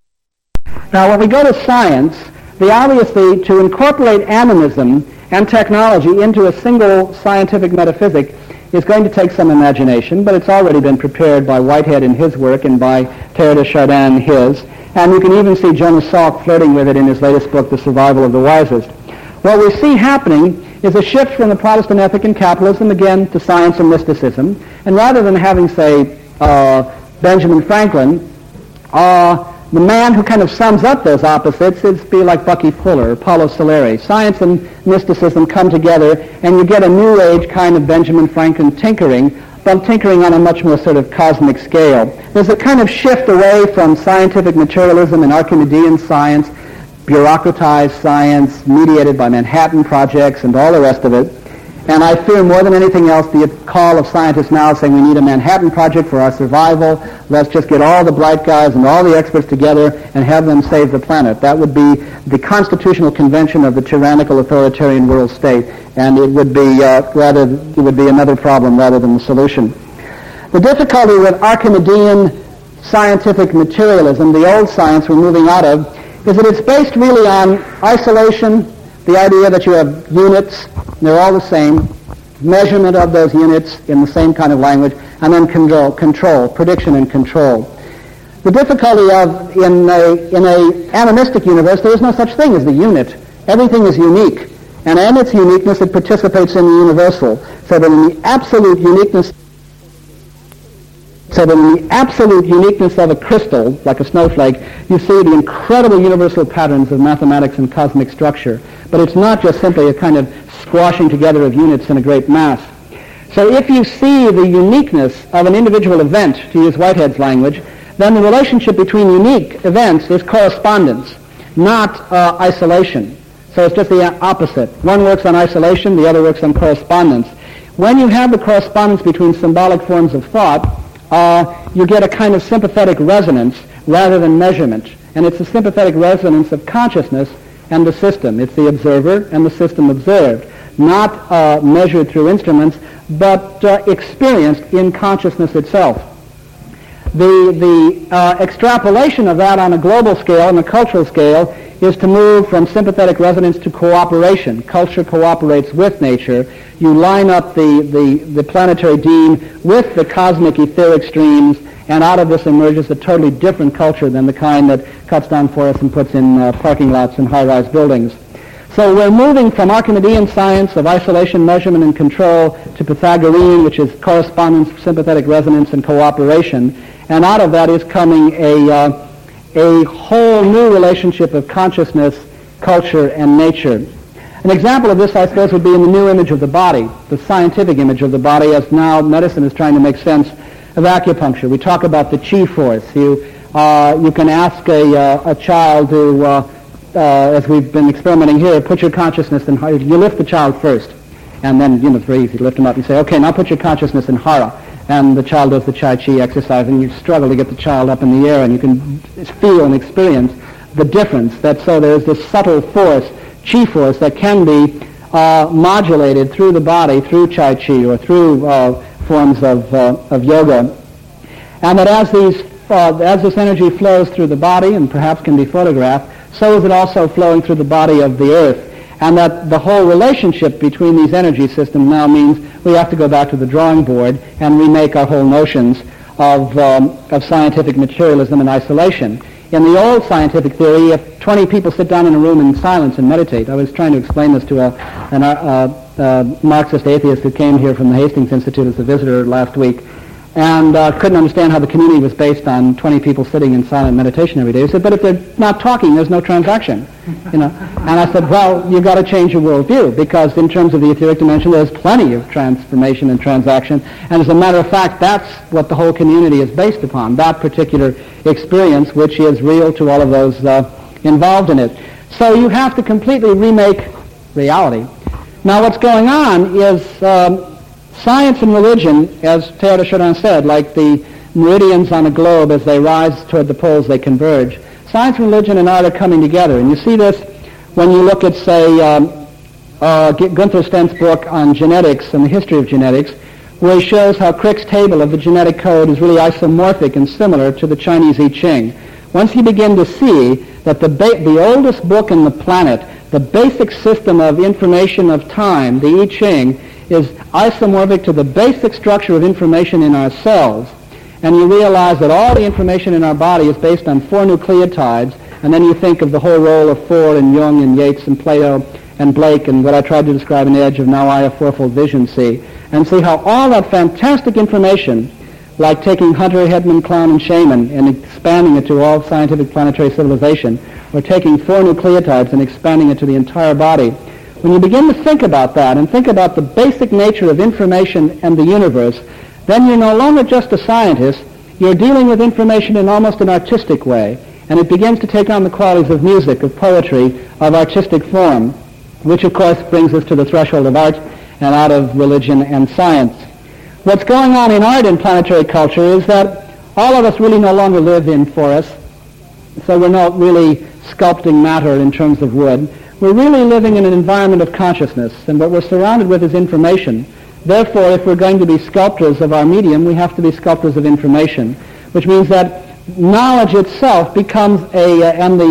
and technology into a single scientific metaphysic is going to take some imagination, but it's already been prepared by Whitehead in his work and by Teilhard de Chardin in his. And you can even see Jonas Salk flirting with it in his latest book, The Survival of the Wisest. What we see happening is a shift from the Protestant ethic and capitalism, again, to science and mysticism. And rather than having, say, Benjamin Franklin, the man who kind of sums up those opposites is be like Bucky Fuller or Paulo Soleri. Science and mysticism come together, and you get a New Age kind of Benjamin Franklin tinkering, but tinkering on a much more sort of cosmic scale. There's a kind of shift away from scientific materialism and Archimedean science, bureaucratized science, mediated by Manhattan projects and all the rest of it. And I fear more than anything else the call of scientists now saying we need a Manhattan Project for our survival. Let's just get all the bright guys and all the experts together and have them save the planet. That would be the constitutional convention of the tyrannical authoritarian world state, and it would be another problem rather than the solution. The difficulty with Archimedean scientific materialism, the old science we're moving out of, is that it's based really on isolation, the idea that you have units, they're all the same, measurement of those units in the same kind of language, and then control, prediction and control. The difficulty in a animistic universe, there is no such thing as the unit. Everything is unique, and in its uniqueness it participates in the universal, so that in the absolute uniqueness of a crystal, like a snowflake, you see the incredible universal patterns of mathematics and cosmic structure. But it's not just simply a kind of squashing together of units in a great mass. So if you see the uniqueness of an individual event, to use Whitehead's language, then the relationship between unique events is correspondence, not isolation. So it's just the opposite. One works on isolation, the other works on correspondence. When you have the correspondence between symbolic forms of thought, you get a kind of sympathetic resonance rather than measurement. And it's a sympathetic resonance of consciousness and the system. It's the observer and the system observed, not measured through instruments, but experienced in consciousness itself. The extrapolation of that on a global scale, on a cultural scale, is to move from sympathetic resonance to cooperation. Culture cooperates with nature. You line up the planetary deme with the cosmic etheric streams, and out of this emerges a totally different culture than the kind that cuts down forests and puts in parking lots and high-rise buildings. So we're moving from Archimedean science of isolation, measurement, and control to Pythagorean, which is correspondence, sympathetic resonance, and cooperation. And out of that is coming a whole new relationship of consciousness, culture, and nature. An example of this, I suppose, would be in the new image of the body, the scientific image of the body, as now medicine is trying to make sense of acupuncture. We talk about the chi force. You can ask a child to, as we've been experimenting here, put your consciousness in, you lift the child first. And then, it's very easy to lift them up and say, okay, now put your consciousness in hara. And the child does the Chai Chi exercise, and you struggle to get the child up in the air, and you can feel and experience the difference. So there's this subtle force, Chi force, that can be modulated through the body, through Chai Chi, or through forms of yoga. And that as this energy flows through the body, and perhaps can be photographed, so is it also flowing through the body of the earth. And that the whole relationship between these energy systems now means we have to go back to the drawing board and remake our whole notions of scientific materialism and isolation. In the old scientific theory, if 20 people sit down in a room in silence and meditate, I was trying to explain this to a Marxist atheist who came here from the Hastings Institute as a visitor last week, and couldn't understand how the community was based on 20 people sitting in silent meditation every day. He said, but if they're not talking, there's no transaction. And I said, well, you've got to change your worldview, because in terms of the etheric dimension, there's plenty of transformation and transaction. And as a matter of fact, that's what the whole community is based upon, that particular experience, which is real to all of those involved in it. So you have to completely remake reality. Now what's going on is science and religion, as Teilhard de Chardin said, like the meridians on a globe, as they rise toward the poles, they converge. Science and religion and art are coming together. And you see this when you look at, say, Gunther Stent's book on genetics and the history of genetics, where he shows how Crick's table of the genetic code is really isomorphic and similar to the Chinese I Ching. Once you begin to see that the oldest book in the planet, the basic system of information of time, the I Ching, is isomorphic to the basic structure of information in our cells, and you realize that all the information in our body is based on 4 nucleotides, and then you think of the whole role of Ford and Jung and Yeats and Plato and Blake and what I tried to describe in The Edge of Now I Have Fourfold Vision see, and see how all that fantastic information, like taking Hunter, Hedman, Clown, and Shaman and expanding it to all scientific planetary civilization, or taking 4 nucleotides and expanding it to the entire body. When you begin to think about that and think about the basic nature of information and the universe, then you're no longer just a scientist. You're dealing with information in almost an artistic way, and it begins to take on the qualities of music, of poetry, of artistic form, which of course brings us to the threshold of art and out of religion and science. What's going on in art and planetary culture is that all of us really no longer live in forests, so we're not really sculpting matter in terms of wood. We're really living in an environment of consciousness, and what we're surrounded with is information. Therefore, if we're going to be sculptors of our medium, we have to be sculptors of information, which means that knowledge itself becomes and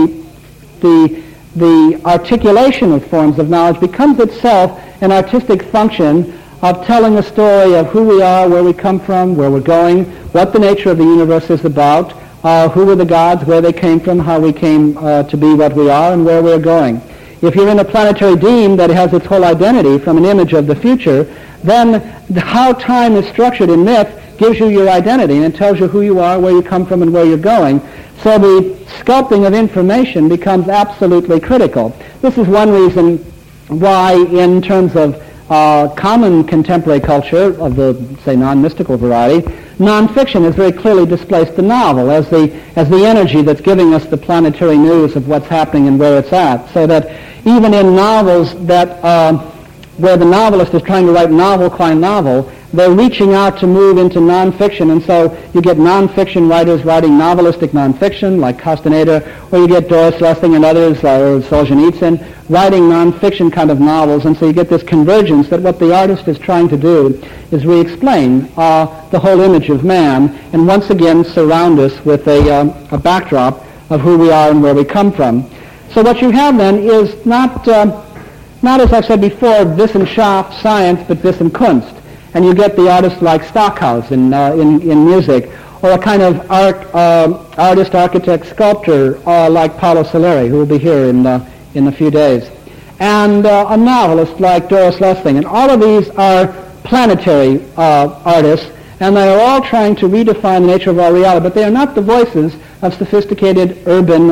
the articulation of forms of knowledge becomes itself an artistic function of telling a story of who we are, where we come from, where we're going, what the nature of the universe is about, who were the gods, where they came from, how we came to be what we are, and where we're going. If you're in a planetary dream that has its whole identity from an image of the future, then how time is structured in myth gives you your identity, and it tells you who you are, where you come from, and where you're going. So the sculpting of information becomes absolutely critical. This is one reason why, in terms of common contemporary culture of the, say, non-mystical variety, nonfiction has very clearly displaced the novel as the energy that's giving us the planetary news of what's happening and where it's at. So that even in novels that where the novelist is trying to write novel crime novel, they're reaching out to move into nonfiction, and so you get nonfiction writers writing novelistic nonfiction, like Castaneda, or you get Doris Lessing and others, or Solzhenitsyn, writing nonfiction kind of novels, and so you get this convergence that what the artist is trying to do is re-explain the whole image of man, and once again surround us with a backdrop of who we are and where we come from. So what you have then is not as I've said before, Wissenschaft, science, but Wissenkunst. And you get the artists like Stockhaus in music, or a kind of artist, architect, sculptor like Paolo Soleri, who will be here in a few days, and a novelist like Doris Lessing. And all of these are planetary artists, and they are all trying to redefine the nature of our reality, but they are not the voices of sophisticated urban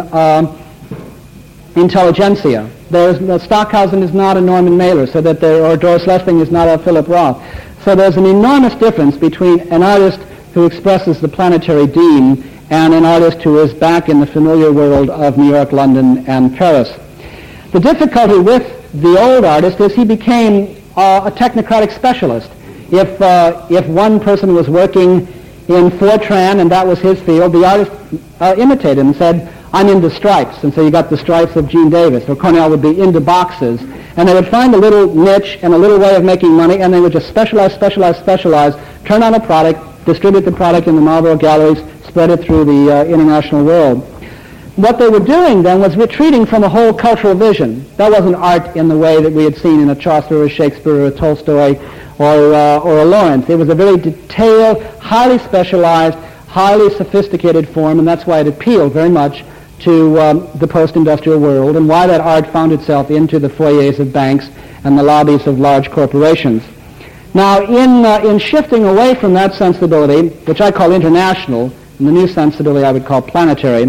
intelligentsia. Stockhausen is not a Norman Mailer, or Doris Lessing is not a Philip Roth. So there's an enormous difference between an artist who expresses the planetary Dean and an artist who is back in the familiar world of New York, London, and Paris. The difficulty with the old artist is he became a technocratic specialist. If one person was working in Fortran and that was his field, the artist imitated him and said, I'm into stripes, and so you got the stripes of Gene Davis. Or Cornell would be into boxes. And they would find a little niche and a little way of making money, and they would just specialize, turn on a product, distribute the product in the Marlboro galleries, spread it through the international world. What they were doing then was retreating from a whole cultural vision. That wasn't art in the way that we had seen in a Chaucer or a Shakespeare or a Tolstoy or a Lawrence. It was a very detailed, highly specialized, highly sophisticated form, and that's why it appealed very much to the post-industrial world, and why that art found itself into the foyers of banks and the lobbies of large corporations. Now, in shifting away from that sensibility, which I call international, and the new sensibility I would call planetary,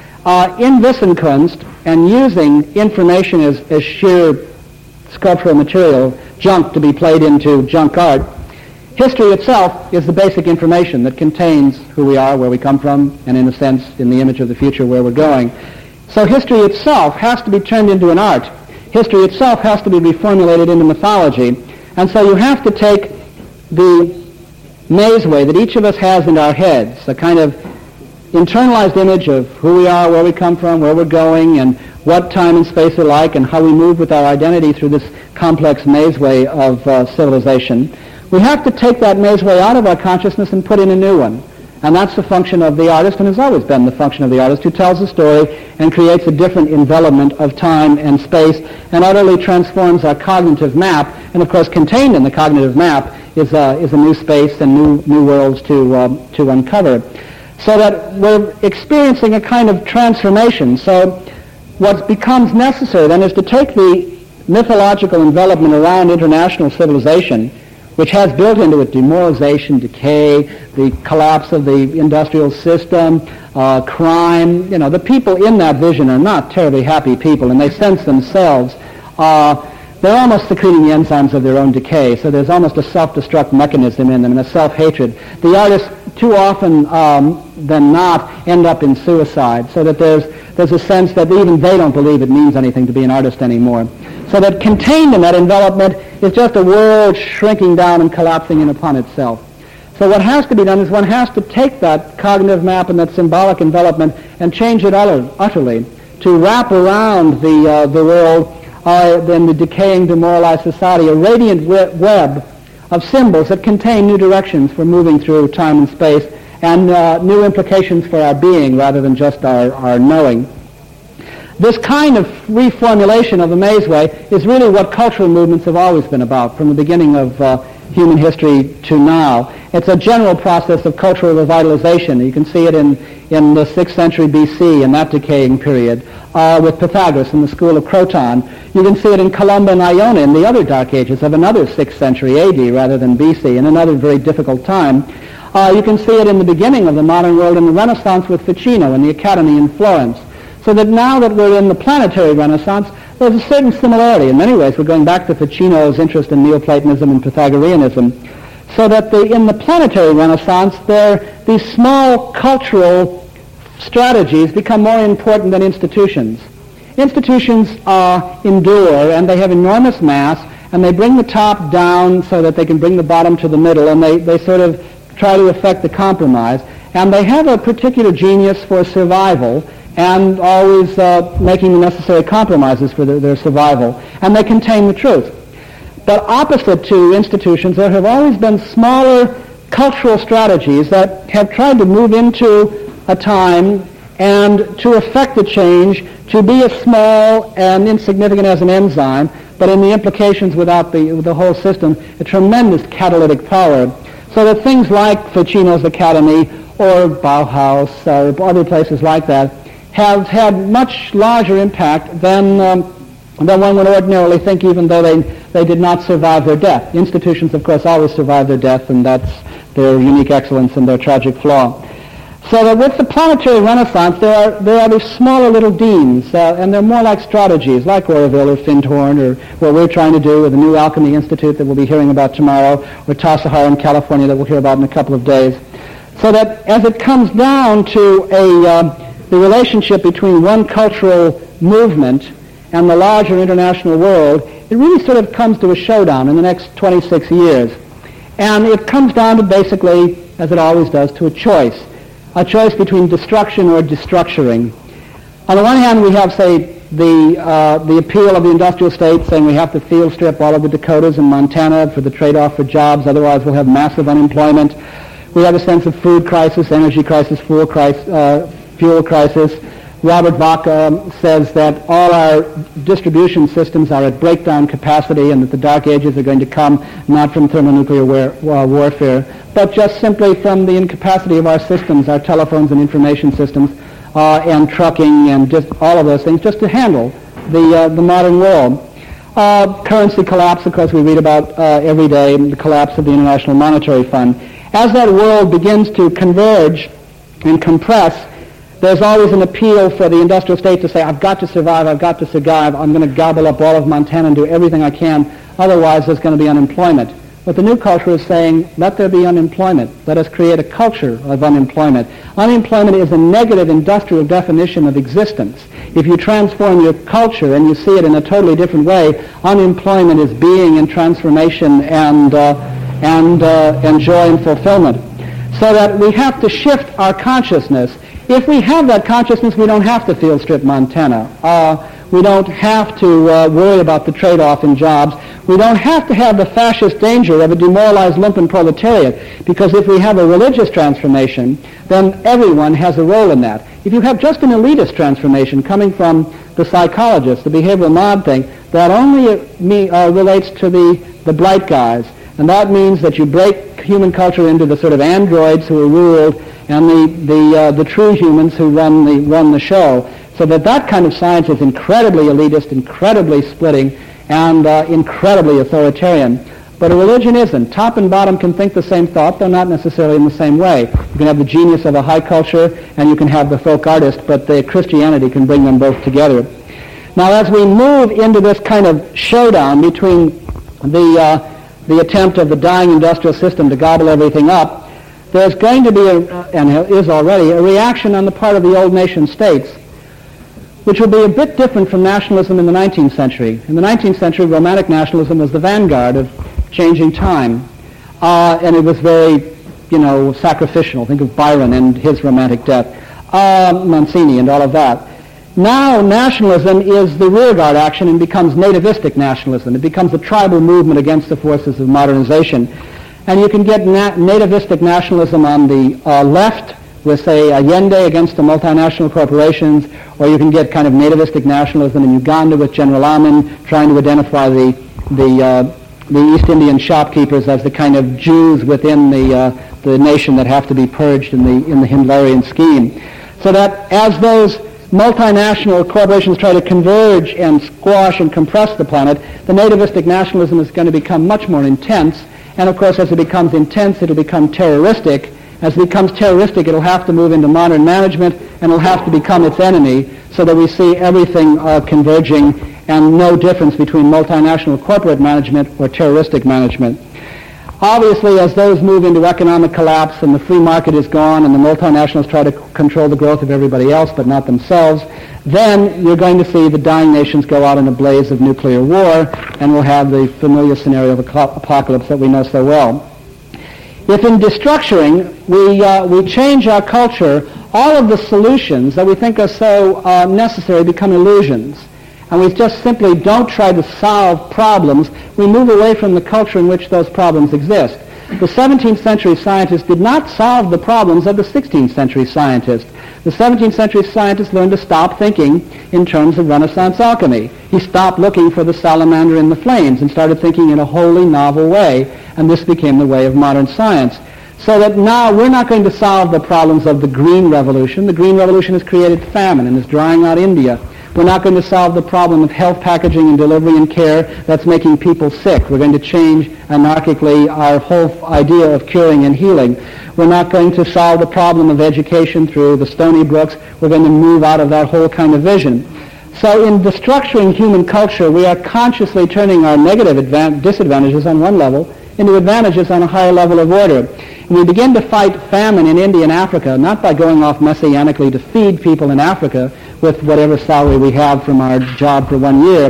in Wissenkunst, and using information as sheer sculptural material, junk to be played into junk art, history itself is the basic information that contains who we are, where we come from, and in a sense, in the image of the future, where we're going. So history itself has to be turned into an art. History itself has to be reformulated into mythology. And so you have to take the mazeway that each of us has in our heads, a kind of internalized image of who we are, where we come from, where we're going, and what time and space are like, and how we move with our identity through this complex mazeway of civilization. We have to take that mazeway out of our consciousness and put in a new one. And that's the function of the artist, and has always been the function of the artist, who tells a story and creates a different envelopment of time and space and utterly transforms our cognitive map. And of course, contained in the cognitive map is a new space and new worlds to uncover. So that we're experiencing a kind of transformation. So what becomes necessary then is to take the mythological envelopment around international civilization, which has built into it demoralization, decay, the collapse of the industrial system, crime. You know, the people in that vision are not terribly happy people, and they sense themselves. They're almost secreting the enzymes of their own decay, so there's almost a self-destruct mechanism in them and a self-hatred. The artists, too often than not, end up in suicide, so that there's a sense that even they don't believe it means anything to be an artist anymore. So that contained in that envelopment is just a world shrinking down and collapsing in upon itself. So what has to be done is one has to take that cognitive map and that symbolic envelopment and change it utterly, to wrap around the world in the decaying, demoralized society a radiant web of symbols that contain new directions for moving through time and space, and new implications for our being rather than just our knowing. This kind of reformulation of the mazeway is really what cultural movements have always been about, from the beginning of human history to now. It's a general process of cultural revitalization. You can see it in the 6th century BC, in that decaying period, with Pythagoras in the school of Croton. You can see it in Columba and Iona in the other dark ages of another 6th century AD rather than BC, in another very difficult time. You can see it in the beginning of the modern world in the Renaissance with Ficino and the Academy in Florence. So that now that we're in the planetary Renaissance, there's a certain similarity. In many ways, we're going back to Ficino's interest in Neoplatonism and Pythagoreanism. So that in the planetary Renaissance, these small cultural strategies become more important than institutions. Institutions endure, and they have enormous mass, and they bring the top down so that they can bring the bottom to the middle, and they sort of try to effect the compromise. And they have a particular genius for survival, and always making the necessary compromises for their survival. And they contain the truth. But opposite to institutions, there have always been smaller cultural strategies that have tried to move into a time and to effect the change, to be as small and insignificant as an enzyme, but in the implications without the whole system, a tremendous catalytic power. So that things like Ficino's Academy or Bauhaus or other places like that have had much larger impact than one would ordinarily think, even though they did not survive their death. Institutions, of course, always survive their death, and that's their unique excellence and their tragic flaw. So that with the planetary Renaissance, there are these smaller little deans, and they're more like strategies, like Oroville or Findhorn, or what we're trying to do with the New Alchemy Institute that we'll be hearing about tomorrow, or Tassajara in California that we'll hear about in a couple of days. So that as it comes down to the relationship between one cultural movement and the larger international world, it really sort of comes to a showdown in the next 26 years. And it comes down to basically, as it always does, to a choice between destruction or destructuring. On the one hand, we have, say, the appeal of the industrial state saying we have to field strip all of the Dakotas and Montana for the trade-off for jobs, otherwise we'll have massive unemployment. We have a sense of food crisis, energy crisis, fuel crisis. Robert Vaca says that all our distribution systems are at breakdown capacity and that the dark ages are going to come not from thermonuclear warfare, but just simply from the incapacity of our systems, our telephones and information systems, and trucking and just all of those things, just to handle the modern world. Currency collapse, of course, we read about every day, the collapse of the International Monetary Fund. As that world begins to converge and compress, there's always an appeal for the industrial state to say, I've got to survive, I'm going to gobble up all of Montana and do everything I can, otherwise there's going to be unemployment. But the new culture is saying, let there be unemployment. Let us create a culture of unemployment. Unemployment is a negative industrial definition of existence. If you transform your culture and you see it in a totally different way, unemployment is being and transformation and joy and fulfillment. So that we have to shift our consciousness. If we have that consciousness, we don't have to field strip Montana. We don't have to worry about the trade-off in jobs. We don't have to have the fascist danger of a demoralized lumpen proletariat, because if we have a religious transformation, then everyone has a role in that. If you have just an elitist transformation coming from the psychologists, the behavioral mod thing, that only relates to the bright guys. And that means that you break human culture into the sort of androids who are ruled and the true humans who run the show. So that kind of science is incredibly elitist, incredibly splitting, and incredibly authoritarian. But a religion isn't. Top and bottom can think the same thought, though not necessarily in the same way. You can have the genius of a high culture, and you can have the folk artist, but the Christianity can bring them both together. Now, as we move into this kind of showdown between the attempt of the dying industrial system to gobble everything up, there's going to be, and is already, a reaction on the part of the old nation states, which will be a bit different from nationalism in the 19th century. In the 19th century, Romantic nationalism was the vanguard of changing time, and it was very, sacrificial. Think of Byron and his romantic death, Mancini and all of that. Now nationalism is the rearguard action and becomes nativistic nationalism. It becomes a tribal movement against the forces of modernization. And you can get nativistic nationalism on the left with, say, Allende against the multinational corporations, or you can get kind of nativistic nationalism in Uganda with General Amin trying to identify the East Indian shopkeepers as the kind of Jews within the nation that have to be purged in the Hitlerian scheme. So that as those multinational corporations try to converge and squash and compress the planet, the nativistic nationalism is going to become much more intense. And of course, as it becomes intense, it'll become terroristic. As it becomes terroristic, it'll have to move into modern management, and it'll have to become its enemy, so that we see everything converging and no difference between multinational corporate management or terroristic management. Obviously, as those move into economic collapse and the free market is gone and the multinationals try to control the growth of everybody else but not themselves, then you're going to see the dying nations go out in a blaze of nuclear war, and we'll have the familiar scenario of apocalypse that we know so well. If in destructuring we change our culture, all of the solutions that we think are so necessary become illusions. And we just simply don't try to solve problems. We move away from the culture in which those problems exist. The 17th century scientists did not solve the problems of the 16th century scientists. The 17th century scientist learned to stop thinking in terms of Renaissance alchemy. He stopped looking for the salamander in the flames and started thinking in a wholly novel way, and this became the way of modern science. So that now we're not going to solve the problems of the Green Revolution. The Green Revolution has created famine and is drying out India. We're not going to solve the problem of health packaging and delivery and care that's making people sick. We're going to change anarchically our whole idea of curing and healing. We're not going to solve the problem of education through the Stony Brooks. We're going to move out of that whole kind of vision. So in destructuring human culture, we are consciously turning our negative disadvantages on one level into advantages on a higher level of order. And we begin to fight famine in India and Africa, not by going off messianically to feed people in Africa with whatever salary we have from our job for 1 year.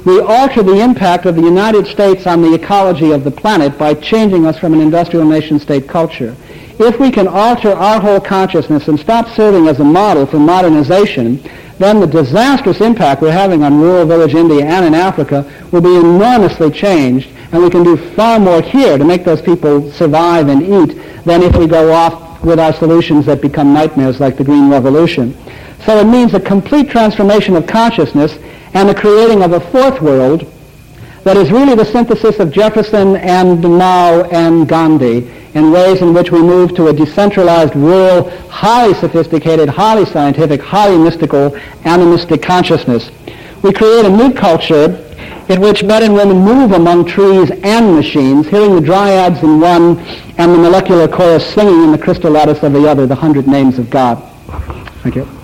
we alter the impact of the United States on the ecology of the planet by changing us from an industrial nation-state culture. If we can alter our whole consciousness and stop serving as a model for modernization, then the disastrous impact we're having on rural village India and in Africa will be enormously changed, and we can do far more here to make those people survive and eat than if we go off with our solutions that become nightmares like the Green Revolution. So it means a complete transformation of consciousness and the creating of a fourth world that is really the synthesis of Jefferson and Mao and Gandhi in ways in which we move to a decentralized, rural, highly sophisticated, highly scientific, highly mystical, animistic consciousness. We create a new culture in which men and women move among trees and machines, hearing the dryads in one and the molecular chorus singing in the crystal lattice of the other, the 100 names of God. Thank you.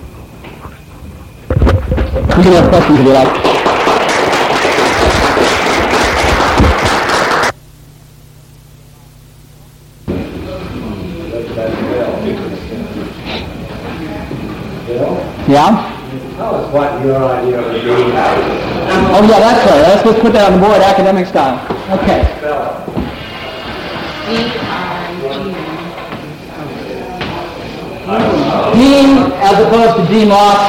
You can have questions if you like. Yeah? Tell us what your idea of the dream is. Oh yeah, that's right. Let's just put that on the board, academic style. Okay. Dean as opposed to demos.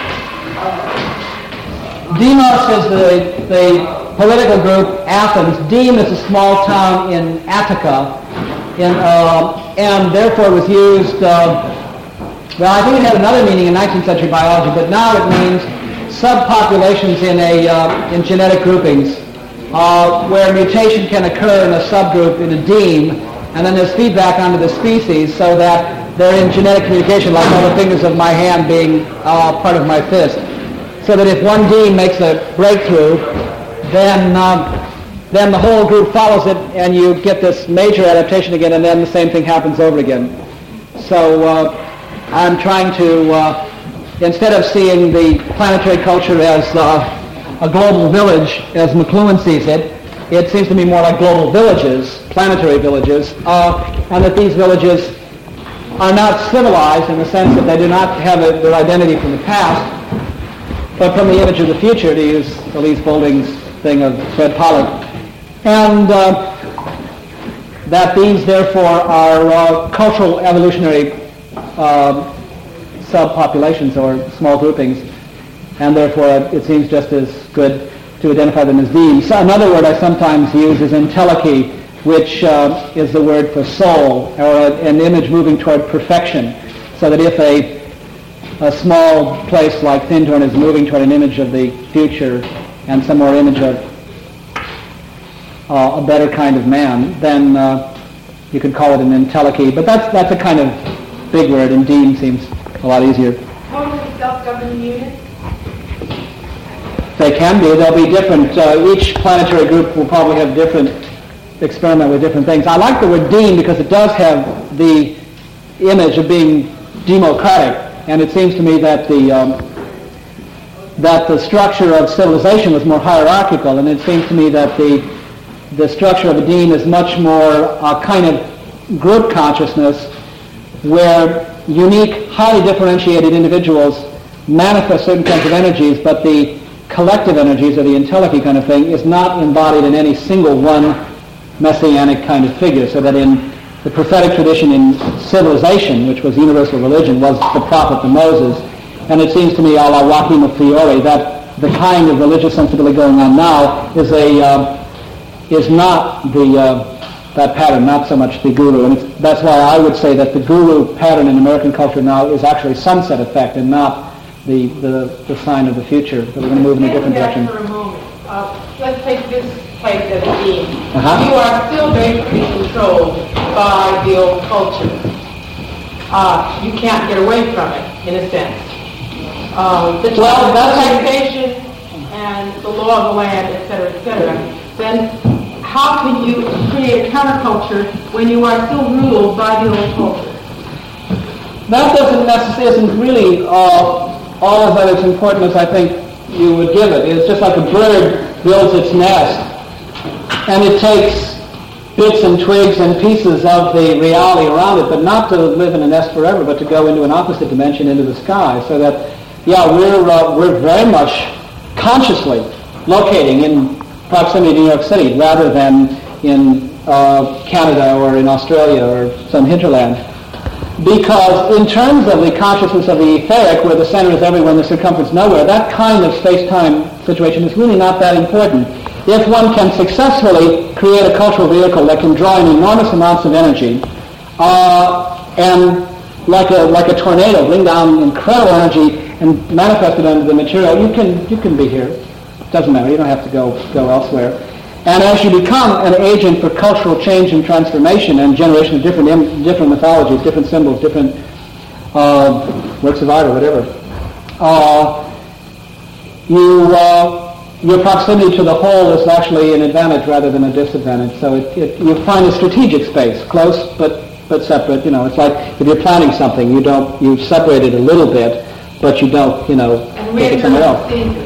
Demos is the political group, Athens. Deme is a small town in Attica, and therefore was used, well, I think it had another meaning in 19th century biology, but now it means subpopulations in genetic groupings, where mutation can occur in a subgroup in a deme, and then there's feedback onto the species so that they're in genetic communication, like all the fingers of my hand being part of my fist. So that if one deme makes a breakthrough, then the whole group follows it, and you get this major adaptation again, and then the same thing happens over again. So I'm trying to, instead of seeing the planetary culture as a global village, as McLuhan sees it, it seems to me more like global villages, planetary villages, and that these villages are not civilized in the sense that they do not have their identity from the past, but from the image of the future, to use Elise Boulding's thing of Fred Pollock. And that these, therefore, are cultural evolutionary subpopulations or small groupings, and therefore it seems just as good to identify them as demes. So another word I sometimes use is entelechy, which is the word for soul, or an image moving toward perfection, so that if a small place like Findhorn is moving toward an image of the future and some more image of a better kind of man, then you could call it an entelechy. But that's a kind of big word, and deme seems a lot easier. Totally self-governing units? They can be. They'll be different. Each planetary group will probably have different experiment with different things. I like the word deme because it does have the image of being democratic. And it seems to me that the structure of civilization was more hierarchical, and it seems to me that the structure of a deme is much more a kind of group consciousness where unique, highly differentiated individuals manifest certain kinds of energies, but the collective energies, or the entelechy kind of thing, is not embodied in any single one messianic kind of figure, so that in the prophetic tradition in civilization, which was universal religion, was the prophet, the Moses. And it seems to me, a la Joachim of Fiore, that the kind of religious sensibility going on now is not that pattern, not so much the guru. And that's why I would say that the guru pattern in American culture now is actually sunset effect and not the sign of the future, that we're going to move in a different direction. For a moment. Let's take this place as a deme. You are still basically controlled by the old culture. You can't get away from it, in a sense. The taxation and the law of the land, et cetera, then how can you create a counterculture when you are still ruled by the old culture? That doesn't necessarily, isn't really all of that as important as I think you would give it. It's just like a bird builds its nest, and it takes bits and twigs and pieces of the reality around it, but not to live in a nest forever, but to go into an opposite dimension, into the sky. So that, yeah, we're very much consciously locating in proximity to New York City rather than in Canada or in Australia or some hinterland. Because in terms of the consciousness of the etheric, where the center is everywhere and the circumference nowhere, that kind of space-time situation is really not that important. If one can successfully create a cultural vehicle that can draw in enormous amounts of energy and like a tornado bring down incredible energy and manifest it under the material, you can be here. It doesn't matter. You don't have to go elsewhere. And as you become an agent for cultural change and transformation and generation of different mythologies, different symbols, different works of art or whatever, your proximity to the whole is actually an advantage rather than a disadvantage. So you find a strategic space, close but separate. It's like if you're planning something, you separate it a little bit, but you don't, take it somewhere else.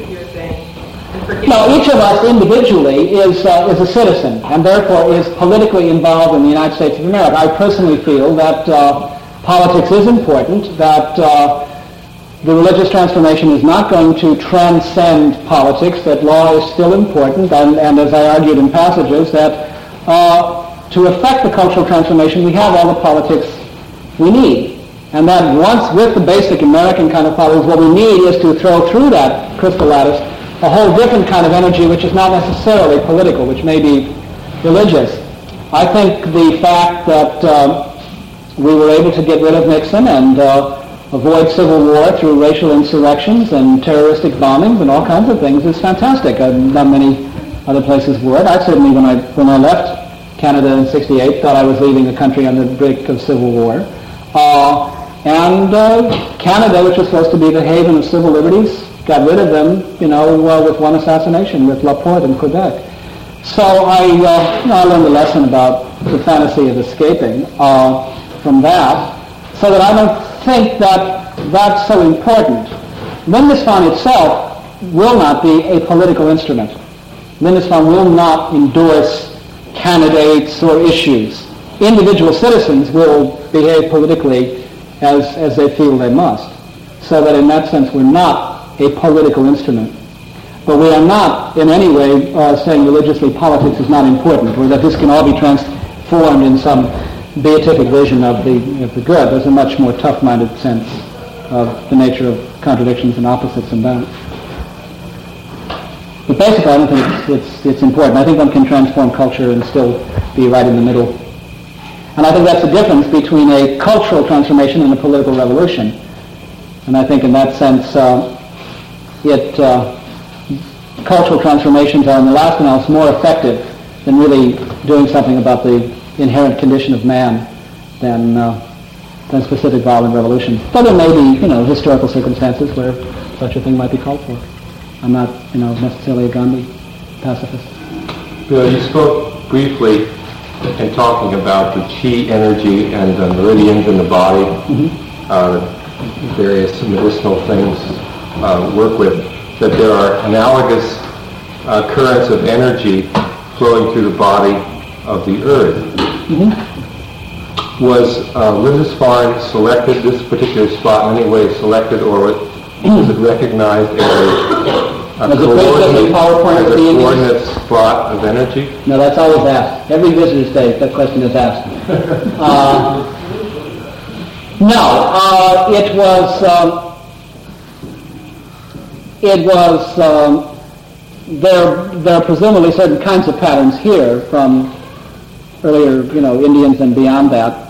No, each of us individually is a citizen and therefore is politically involved in the United States of America. I personally feel that politics is important, that the religious transformation is not going to transcend politics, that law is still important, and as I argued in passages, that to effect the cultural transformation we have all the politics we need. And that once with the basic American kind of politics, what we need is to throw through that crystal lattice a whole different kind of energy which is not necessarily political, which may be religious. I think the fact that we were able to get rid of Nixon and avoid civil war through racial insurrections and terroristic bombings and all kinds of things is fantastic. Not many other places would. I certainly, when I left Canada in '68, thought I was leaving a country on the brink of civil war. And Canada, which was supposed to be the haven of civil liberties, got rid of them, with one assassination, with Laporte in Quebec. So I learned a lesson about the fantasy of escaping from that, so that I don't think that that's so important. Lindisfarne itself will not be a political instrument. Lindisfarne will not endorse candidates or issues. Individual citizens will behave politically as they feel they must. So that in that sense we're not a political instrument. But we are not in any way saying religiously politics is not important, or that this can all be transformed in some beatific vision of the good. There's a much more tough-minded sense of the nature of contradictions and opposites than that. But basically I don't think it's important. I think one can transform culture and still be right in the middle. And I think that's the difference between a cultural transformation and a political revolution. And I think in that sense cultural transformations are in the last analysis more effective than really doing something about the inherent condition of man than specific violent revolution. But there may be, historical circumstances where such a thing might be called for. I'm not, necessarily a Gandhi pacifist. Bill, you spoke briefly in talking about the chi energy and the meridians in the body, various medicinal things work with, that there are analogous currents of energy flowing through the body of the earth. Was Lindisfarne selected, this particular spot in any way selected, or was it recognized as a coordinate spot of energy? No, that's always asked. Every visitor's day, that question is asked. There are presumably certain kinds of patterns here from earlier, Indians and beyond that.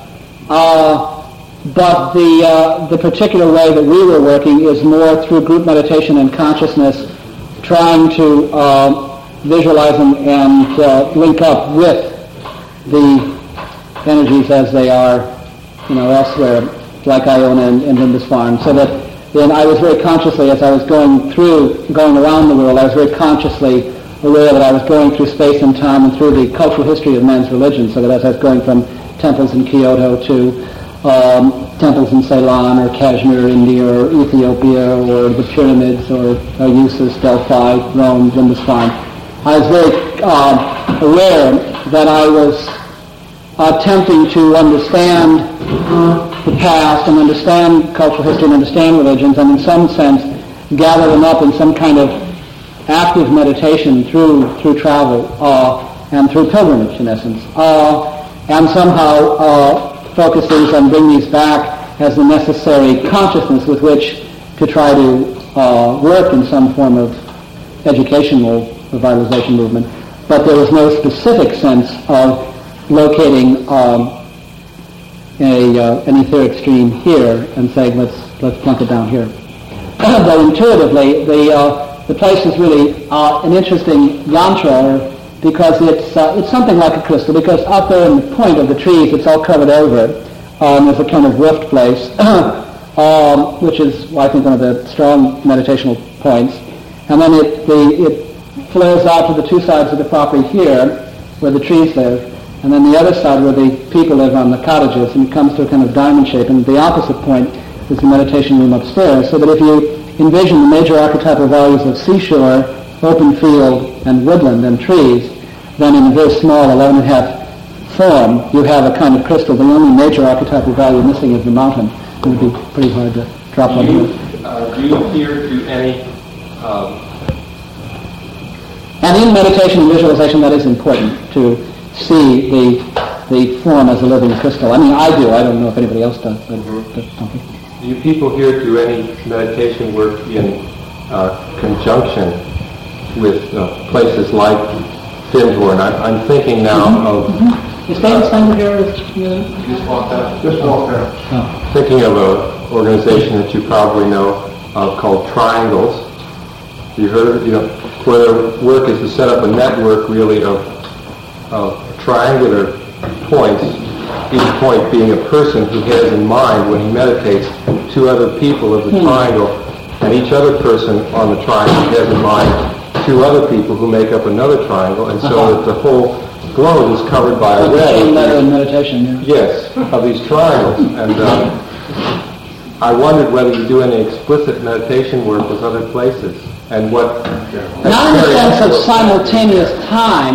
But the particular way that we were working is more through group meditation and consciousness, trying to visualize them and link up with the energies as they are, elsewhere, like Iona and Lindisfarne, so that then I was very consciously, as I was going around the world, I was very consciously aware that I was going through space and time and through the cultural history of men's religion, so that as I was going from temples in Kyoto to temples in Ceylon or Kashmir, India, or Ethiopia, or the pyramids, or Eleusis, Delphi, Rome, Lindisfarne, I was very aware that I was attempting to understand the past and understand cultural history and understand religions, and in some sense gather them up in some kind of active meditation through travel and through pilgrimage, in essence, and somehow focuses on bringing these back as the necessary consciousness with which to try to work in some form of educational revitalization movement. But there was no specific sense of locating an etheric stream here and saying let's plunk it down here. Though intuitively, the place is really an interesting yantra, because it's something like a crystal, because out there in the point of the trees, it's all covered over. There's a kind of rift place, which is, I think, one of the strong meditational points. And then it flares out to the two sides of the property here, where the trees live, and then the other side where the people live on the cottages, and it comes to a kind of diamond shape. And the opposite point is the meditation room upstairs, so that if you envision the major archetypal values of seashore, open field, and woodland, and trees, then in a very small 11.5 form, you have a kind of crystal. The only major archetypal value missing is the mountain. It would be pretty hard to drop under it. Do you adhere to any... And in meditation and visualization, that is important, to see the form as a living crystal. I mean, I do. I don't know if anybody else does. But do you people here do any meditation work in conjunction with places like Findhorn? I'm thinking now of... Is David Steiner here? Just walk out. Thinking of an organization that you probably know called Triangles. You heard of it? Where their work is to set up a network, really, of triangular points, each point being a person who has in mind, when he meditates, two other people of the triangle, and each other person on the triangle has in mind two other people who make up another triangle, and so that the whole globe is covered by a web. In meditation, yeah. Yes, of these triangles. And I wondered whether you do any explicit meditation work with other places, and what... Not in the sense of simultaneous time.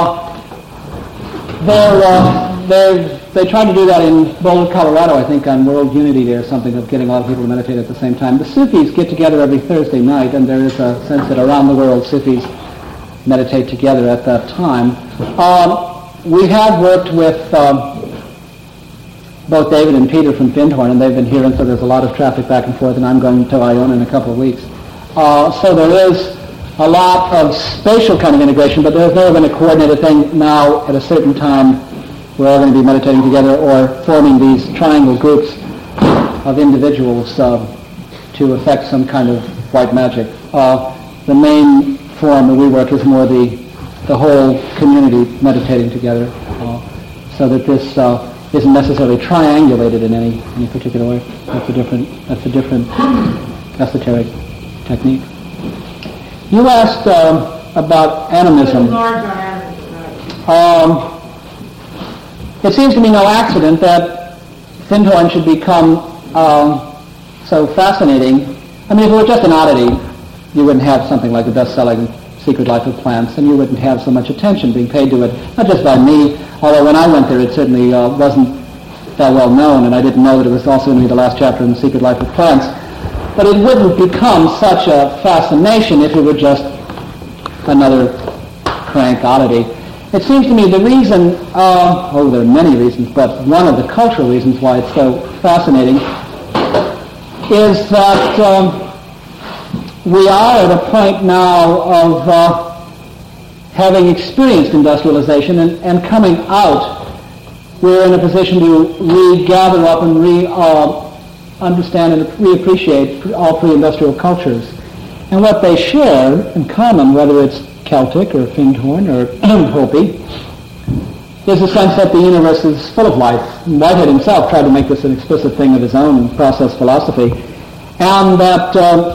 They tried to do that in Boulder, Colorado, I think, on World Unity Day or something, of getting a lot of people to meditate at the same time. The Sufis get together every Thursday night, and there is a sense that around the world Sufis meditate together at that time. We have worked with both David and Peter from Findhorn, and they've been here, and so there's a lot of traffic back and forth, and I'm going to Iona in a couple of weeks. So there is a lot of spatial kind of integration, but there's never been a coordinated thing now at a certain time we're all going to be meditating together or forming these triangle groups of individuals to effect some kind of white magic. The main form that we work is more the whole community meditating together, so that this isn't necessarily triangulated in any particular way. That's a different esoteric technique. You asked about animism. It seems to me no accident that Findhorn should become so fascinating. I mean, if it were just an oddity, you wouldn't have something like the best-selling Secret Life of Plants, and you wouldn't have so much attention being paid to it, not just by me, although when I went there it certainly wasn't that well known, and I didn't know that it was also going to be the last chapter in the Secret Life of Plants. But it wouldn't become such a fascination if it were just another crank oddity. It seems to me the reason, there are many reasons, but one of the cultural reasons why it's so fascinating is that we are at a point now of having experienced industrialization and coming out. We're in a position to regather up and understand and reappreciate all pre-industrial cultures. And what they share in common, whether it's Celtic or Findhorn or Hopi, is a sense that the universe is full of life. Whitehead himself tried to make this an explicit thing of his own in process philosophy. And that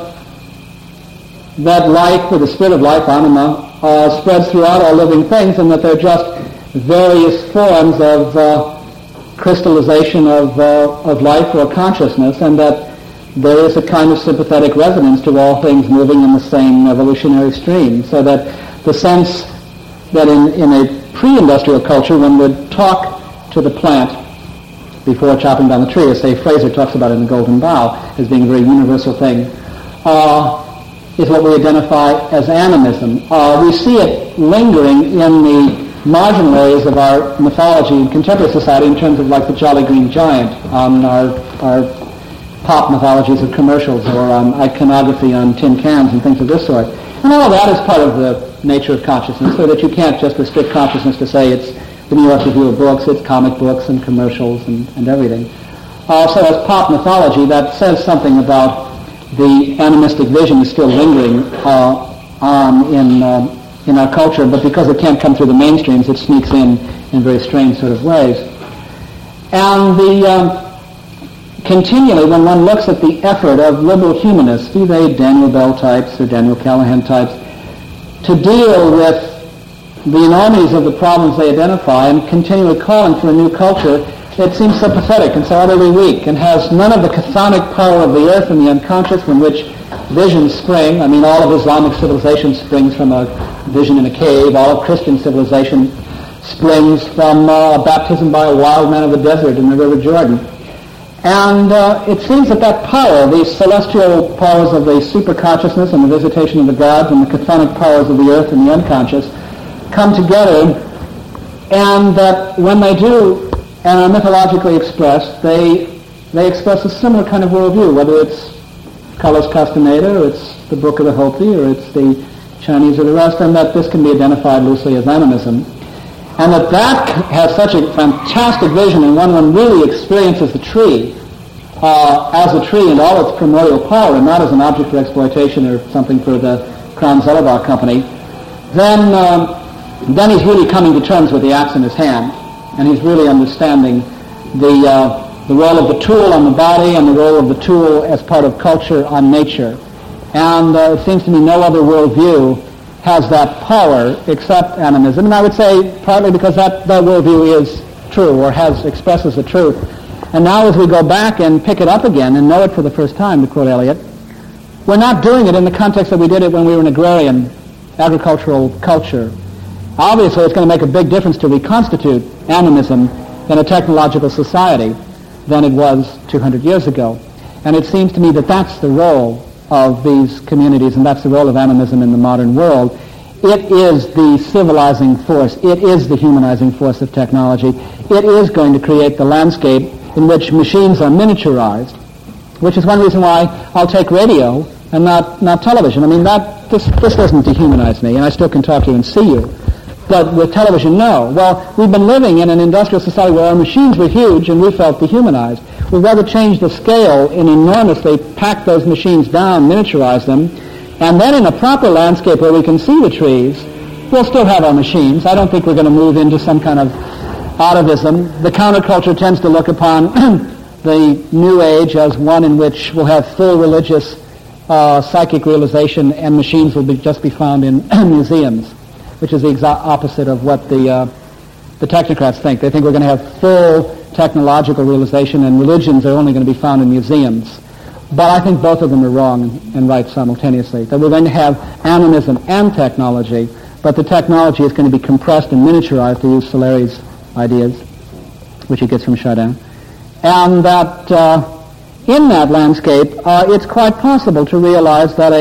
life, or the spirit of life, anima, spreads throughout all living things, and that they're just various forms of crystallization of life or consciousness, and that there is a kind of sympathetic resonance to all things moving in the same evolutionary stream, so that the sense that in a pre-industrial culture one would talk to the plant before chopping down the tree, as say Fraser talks about in The Golden Bough, as being a very universal thing, is what we identify as animism. We see it lingering in the marginal areas of our mythology in contemporary society in terms of like the Jolly Green Giant on our pop mythologies of commercials or iconography on tin cans and things of this sort. And all of that is part of the nature of consciousness, so that you can't just restrict consciousness to say it's the New York Review of Books, it's comic books and commercials and everything. So as pop mythology, that says something about the animistic vision is still lingering on in our culture, but because it can't come through the mainstreams, it sneaks in very strange sort of ways. And continually, when one looks at the effort of liberal humanists, be they Daniel Bell types or Daniel Callahan types, to deal with the enormities of the problems they identify and continually calling for a new culture, it seems so pathetic and so utterly weak and has none of the chthonic power of the earth and the unconscious from which visions spring. I mean, all of Islamic civilization springs from a vision in a cave. All of Christian civilization springs from baptism by a wild man of the desert in the River Jordan. And it seems that power, these celestial powers of the superconsciousness and the visitation of the gods and the chthonic powers of the earth and the unconscious, come together, and that when they do and are mythologically expressed, they express a similar kind of worldview, whether it's Cullis Castaneda, or it's the Book of the Hopi, or it's the Chinese or the rest, and that this can be identified loosely as animism. And that has such a fantastic vision, and when one really experiences the tree as a tree and all its primordial power, and not as an object for exploitation or something for the Crown Zellerbach Company, then he's really coming to terms with the axe in his hand, and he's really understanding the role of the tool on the body and the role of the tool as part of culture on nature. And it seems to me no other worldview has that power except animism. And I would say partly because that worldview is true or expresses the truth. And now as we go back and pick it up again and know it for the first time, to quote Eliot, we're not doing it in the context that we did it when we were an agrarian agricultural culture. Obviously, it's going to make a big difference to reconstitute animism in a technological society than it was 200 years ago. And it seems to me that that's the role of these communities, and that's the role of animism in the modern world. It is the civilizing force. It is the humanizing force of technology. It is going to create the landscape in which machines are miniaturized, which is one reason why I'll take radio and not television. I mean, this doesn't dehumanize me, and I still can talk to you and see you. But with television, no. Well, we've been living in an industrial society where our machines were huge and we felt dehumanized. We'd rather change the scale and enormously pack those machines down, miniaturize them, and then in a proper landscape where we can see the trees, we'll still have our machines. I don't think we're going to move into some kind of atavism. The counterculture tends to look upon the New Age as one in which we'll have full religious psychic realization and machines will just be found in museums, which is the exact opposite of what the technocrats think. They think we're going to have full technological realization and religions are only going to be found in museums. But I think both of them are wrong and right simultaneously. That we're going to have animism and technology, but the technology is going to be compressed and miniaturized, to use Soleri's ideas, which he gets from Chardin. And that in that landscape, it's quite possible to realize that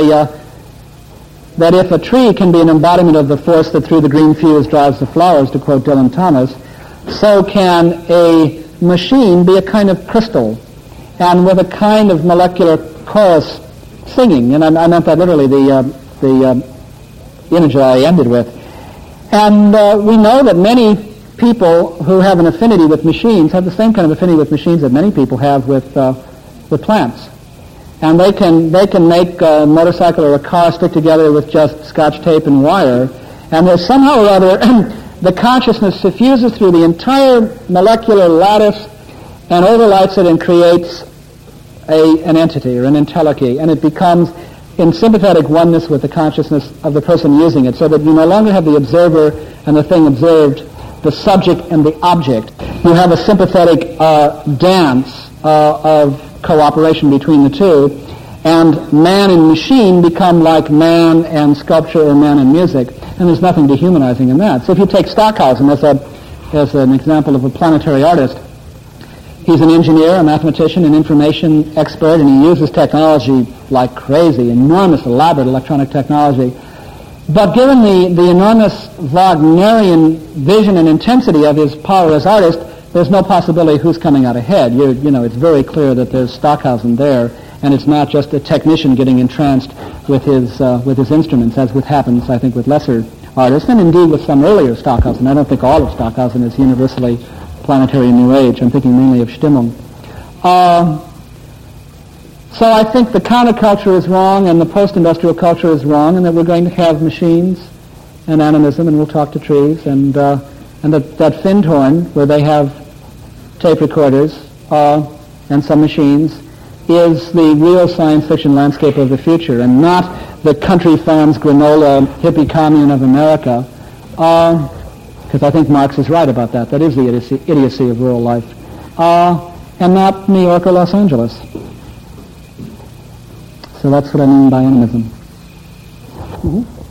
that if a tree can be an embodiment of the force that through the green fuse drives the flowers, to quote Dylan Thomas, so can a machine be a kind of crystal, and with a kind of molecular chorus singing, and I meant that literally, the image I ended with. And we know that many people who have an affinity with machines have the same kind of affinity with machines that many people have with plants. And they can make a motorcycle or a car stick together with just Scotch tape and wire, and there's somehow or other the consciousness suffuses through the entire molecular lattice and overlights it and creates an entity or an entelechy, and it becomes in sympathetic oneness with the consciousness of the person using it, so that you no longer have the observer and the thing observed, the subject and the object. You have a sympathetic dance of cooperation between the two, and man and machine become like man and sculpture or man and music, and there's nothing dehumanizing in that. So if you take Stockhausen as an example of a planetary artist, he He's an engineer, a mathematician, an information expert, and he uses technology like crazy, enormous, elaborate electronic technology. But given the enormous Wagnerian vision and intensity of his power as artist, there's no possibility who's coming out ahead. It's very clear that there's Stockhausen there, and it's not just a technician getting entranced with his instruments, as happens, I think, with lesser artists, and indeed with some earlier Stockhausen. I don't think all of Stockhausen is universally planetary New Age. I'm thinking mainly of Stimmung. So I think the counterculture is wrong and the post-industrial culture is wrong, and that we're going to have machines and animism, and we'll talk to trees, and that Findhorn, where they have tape recorders and some machines, is the real science fiction landscape of the future, and not the country farms, granola, hippie commune of America, because I think Marx is right about that. That is the idiocy of rural life, and not New York or Los Angeles. So that's what I mean by animism. Mm-hmm.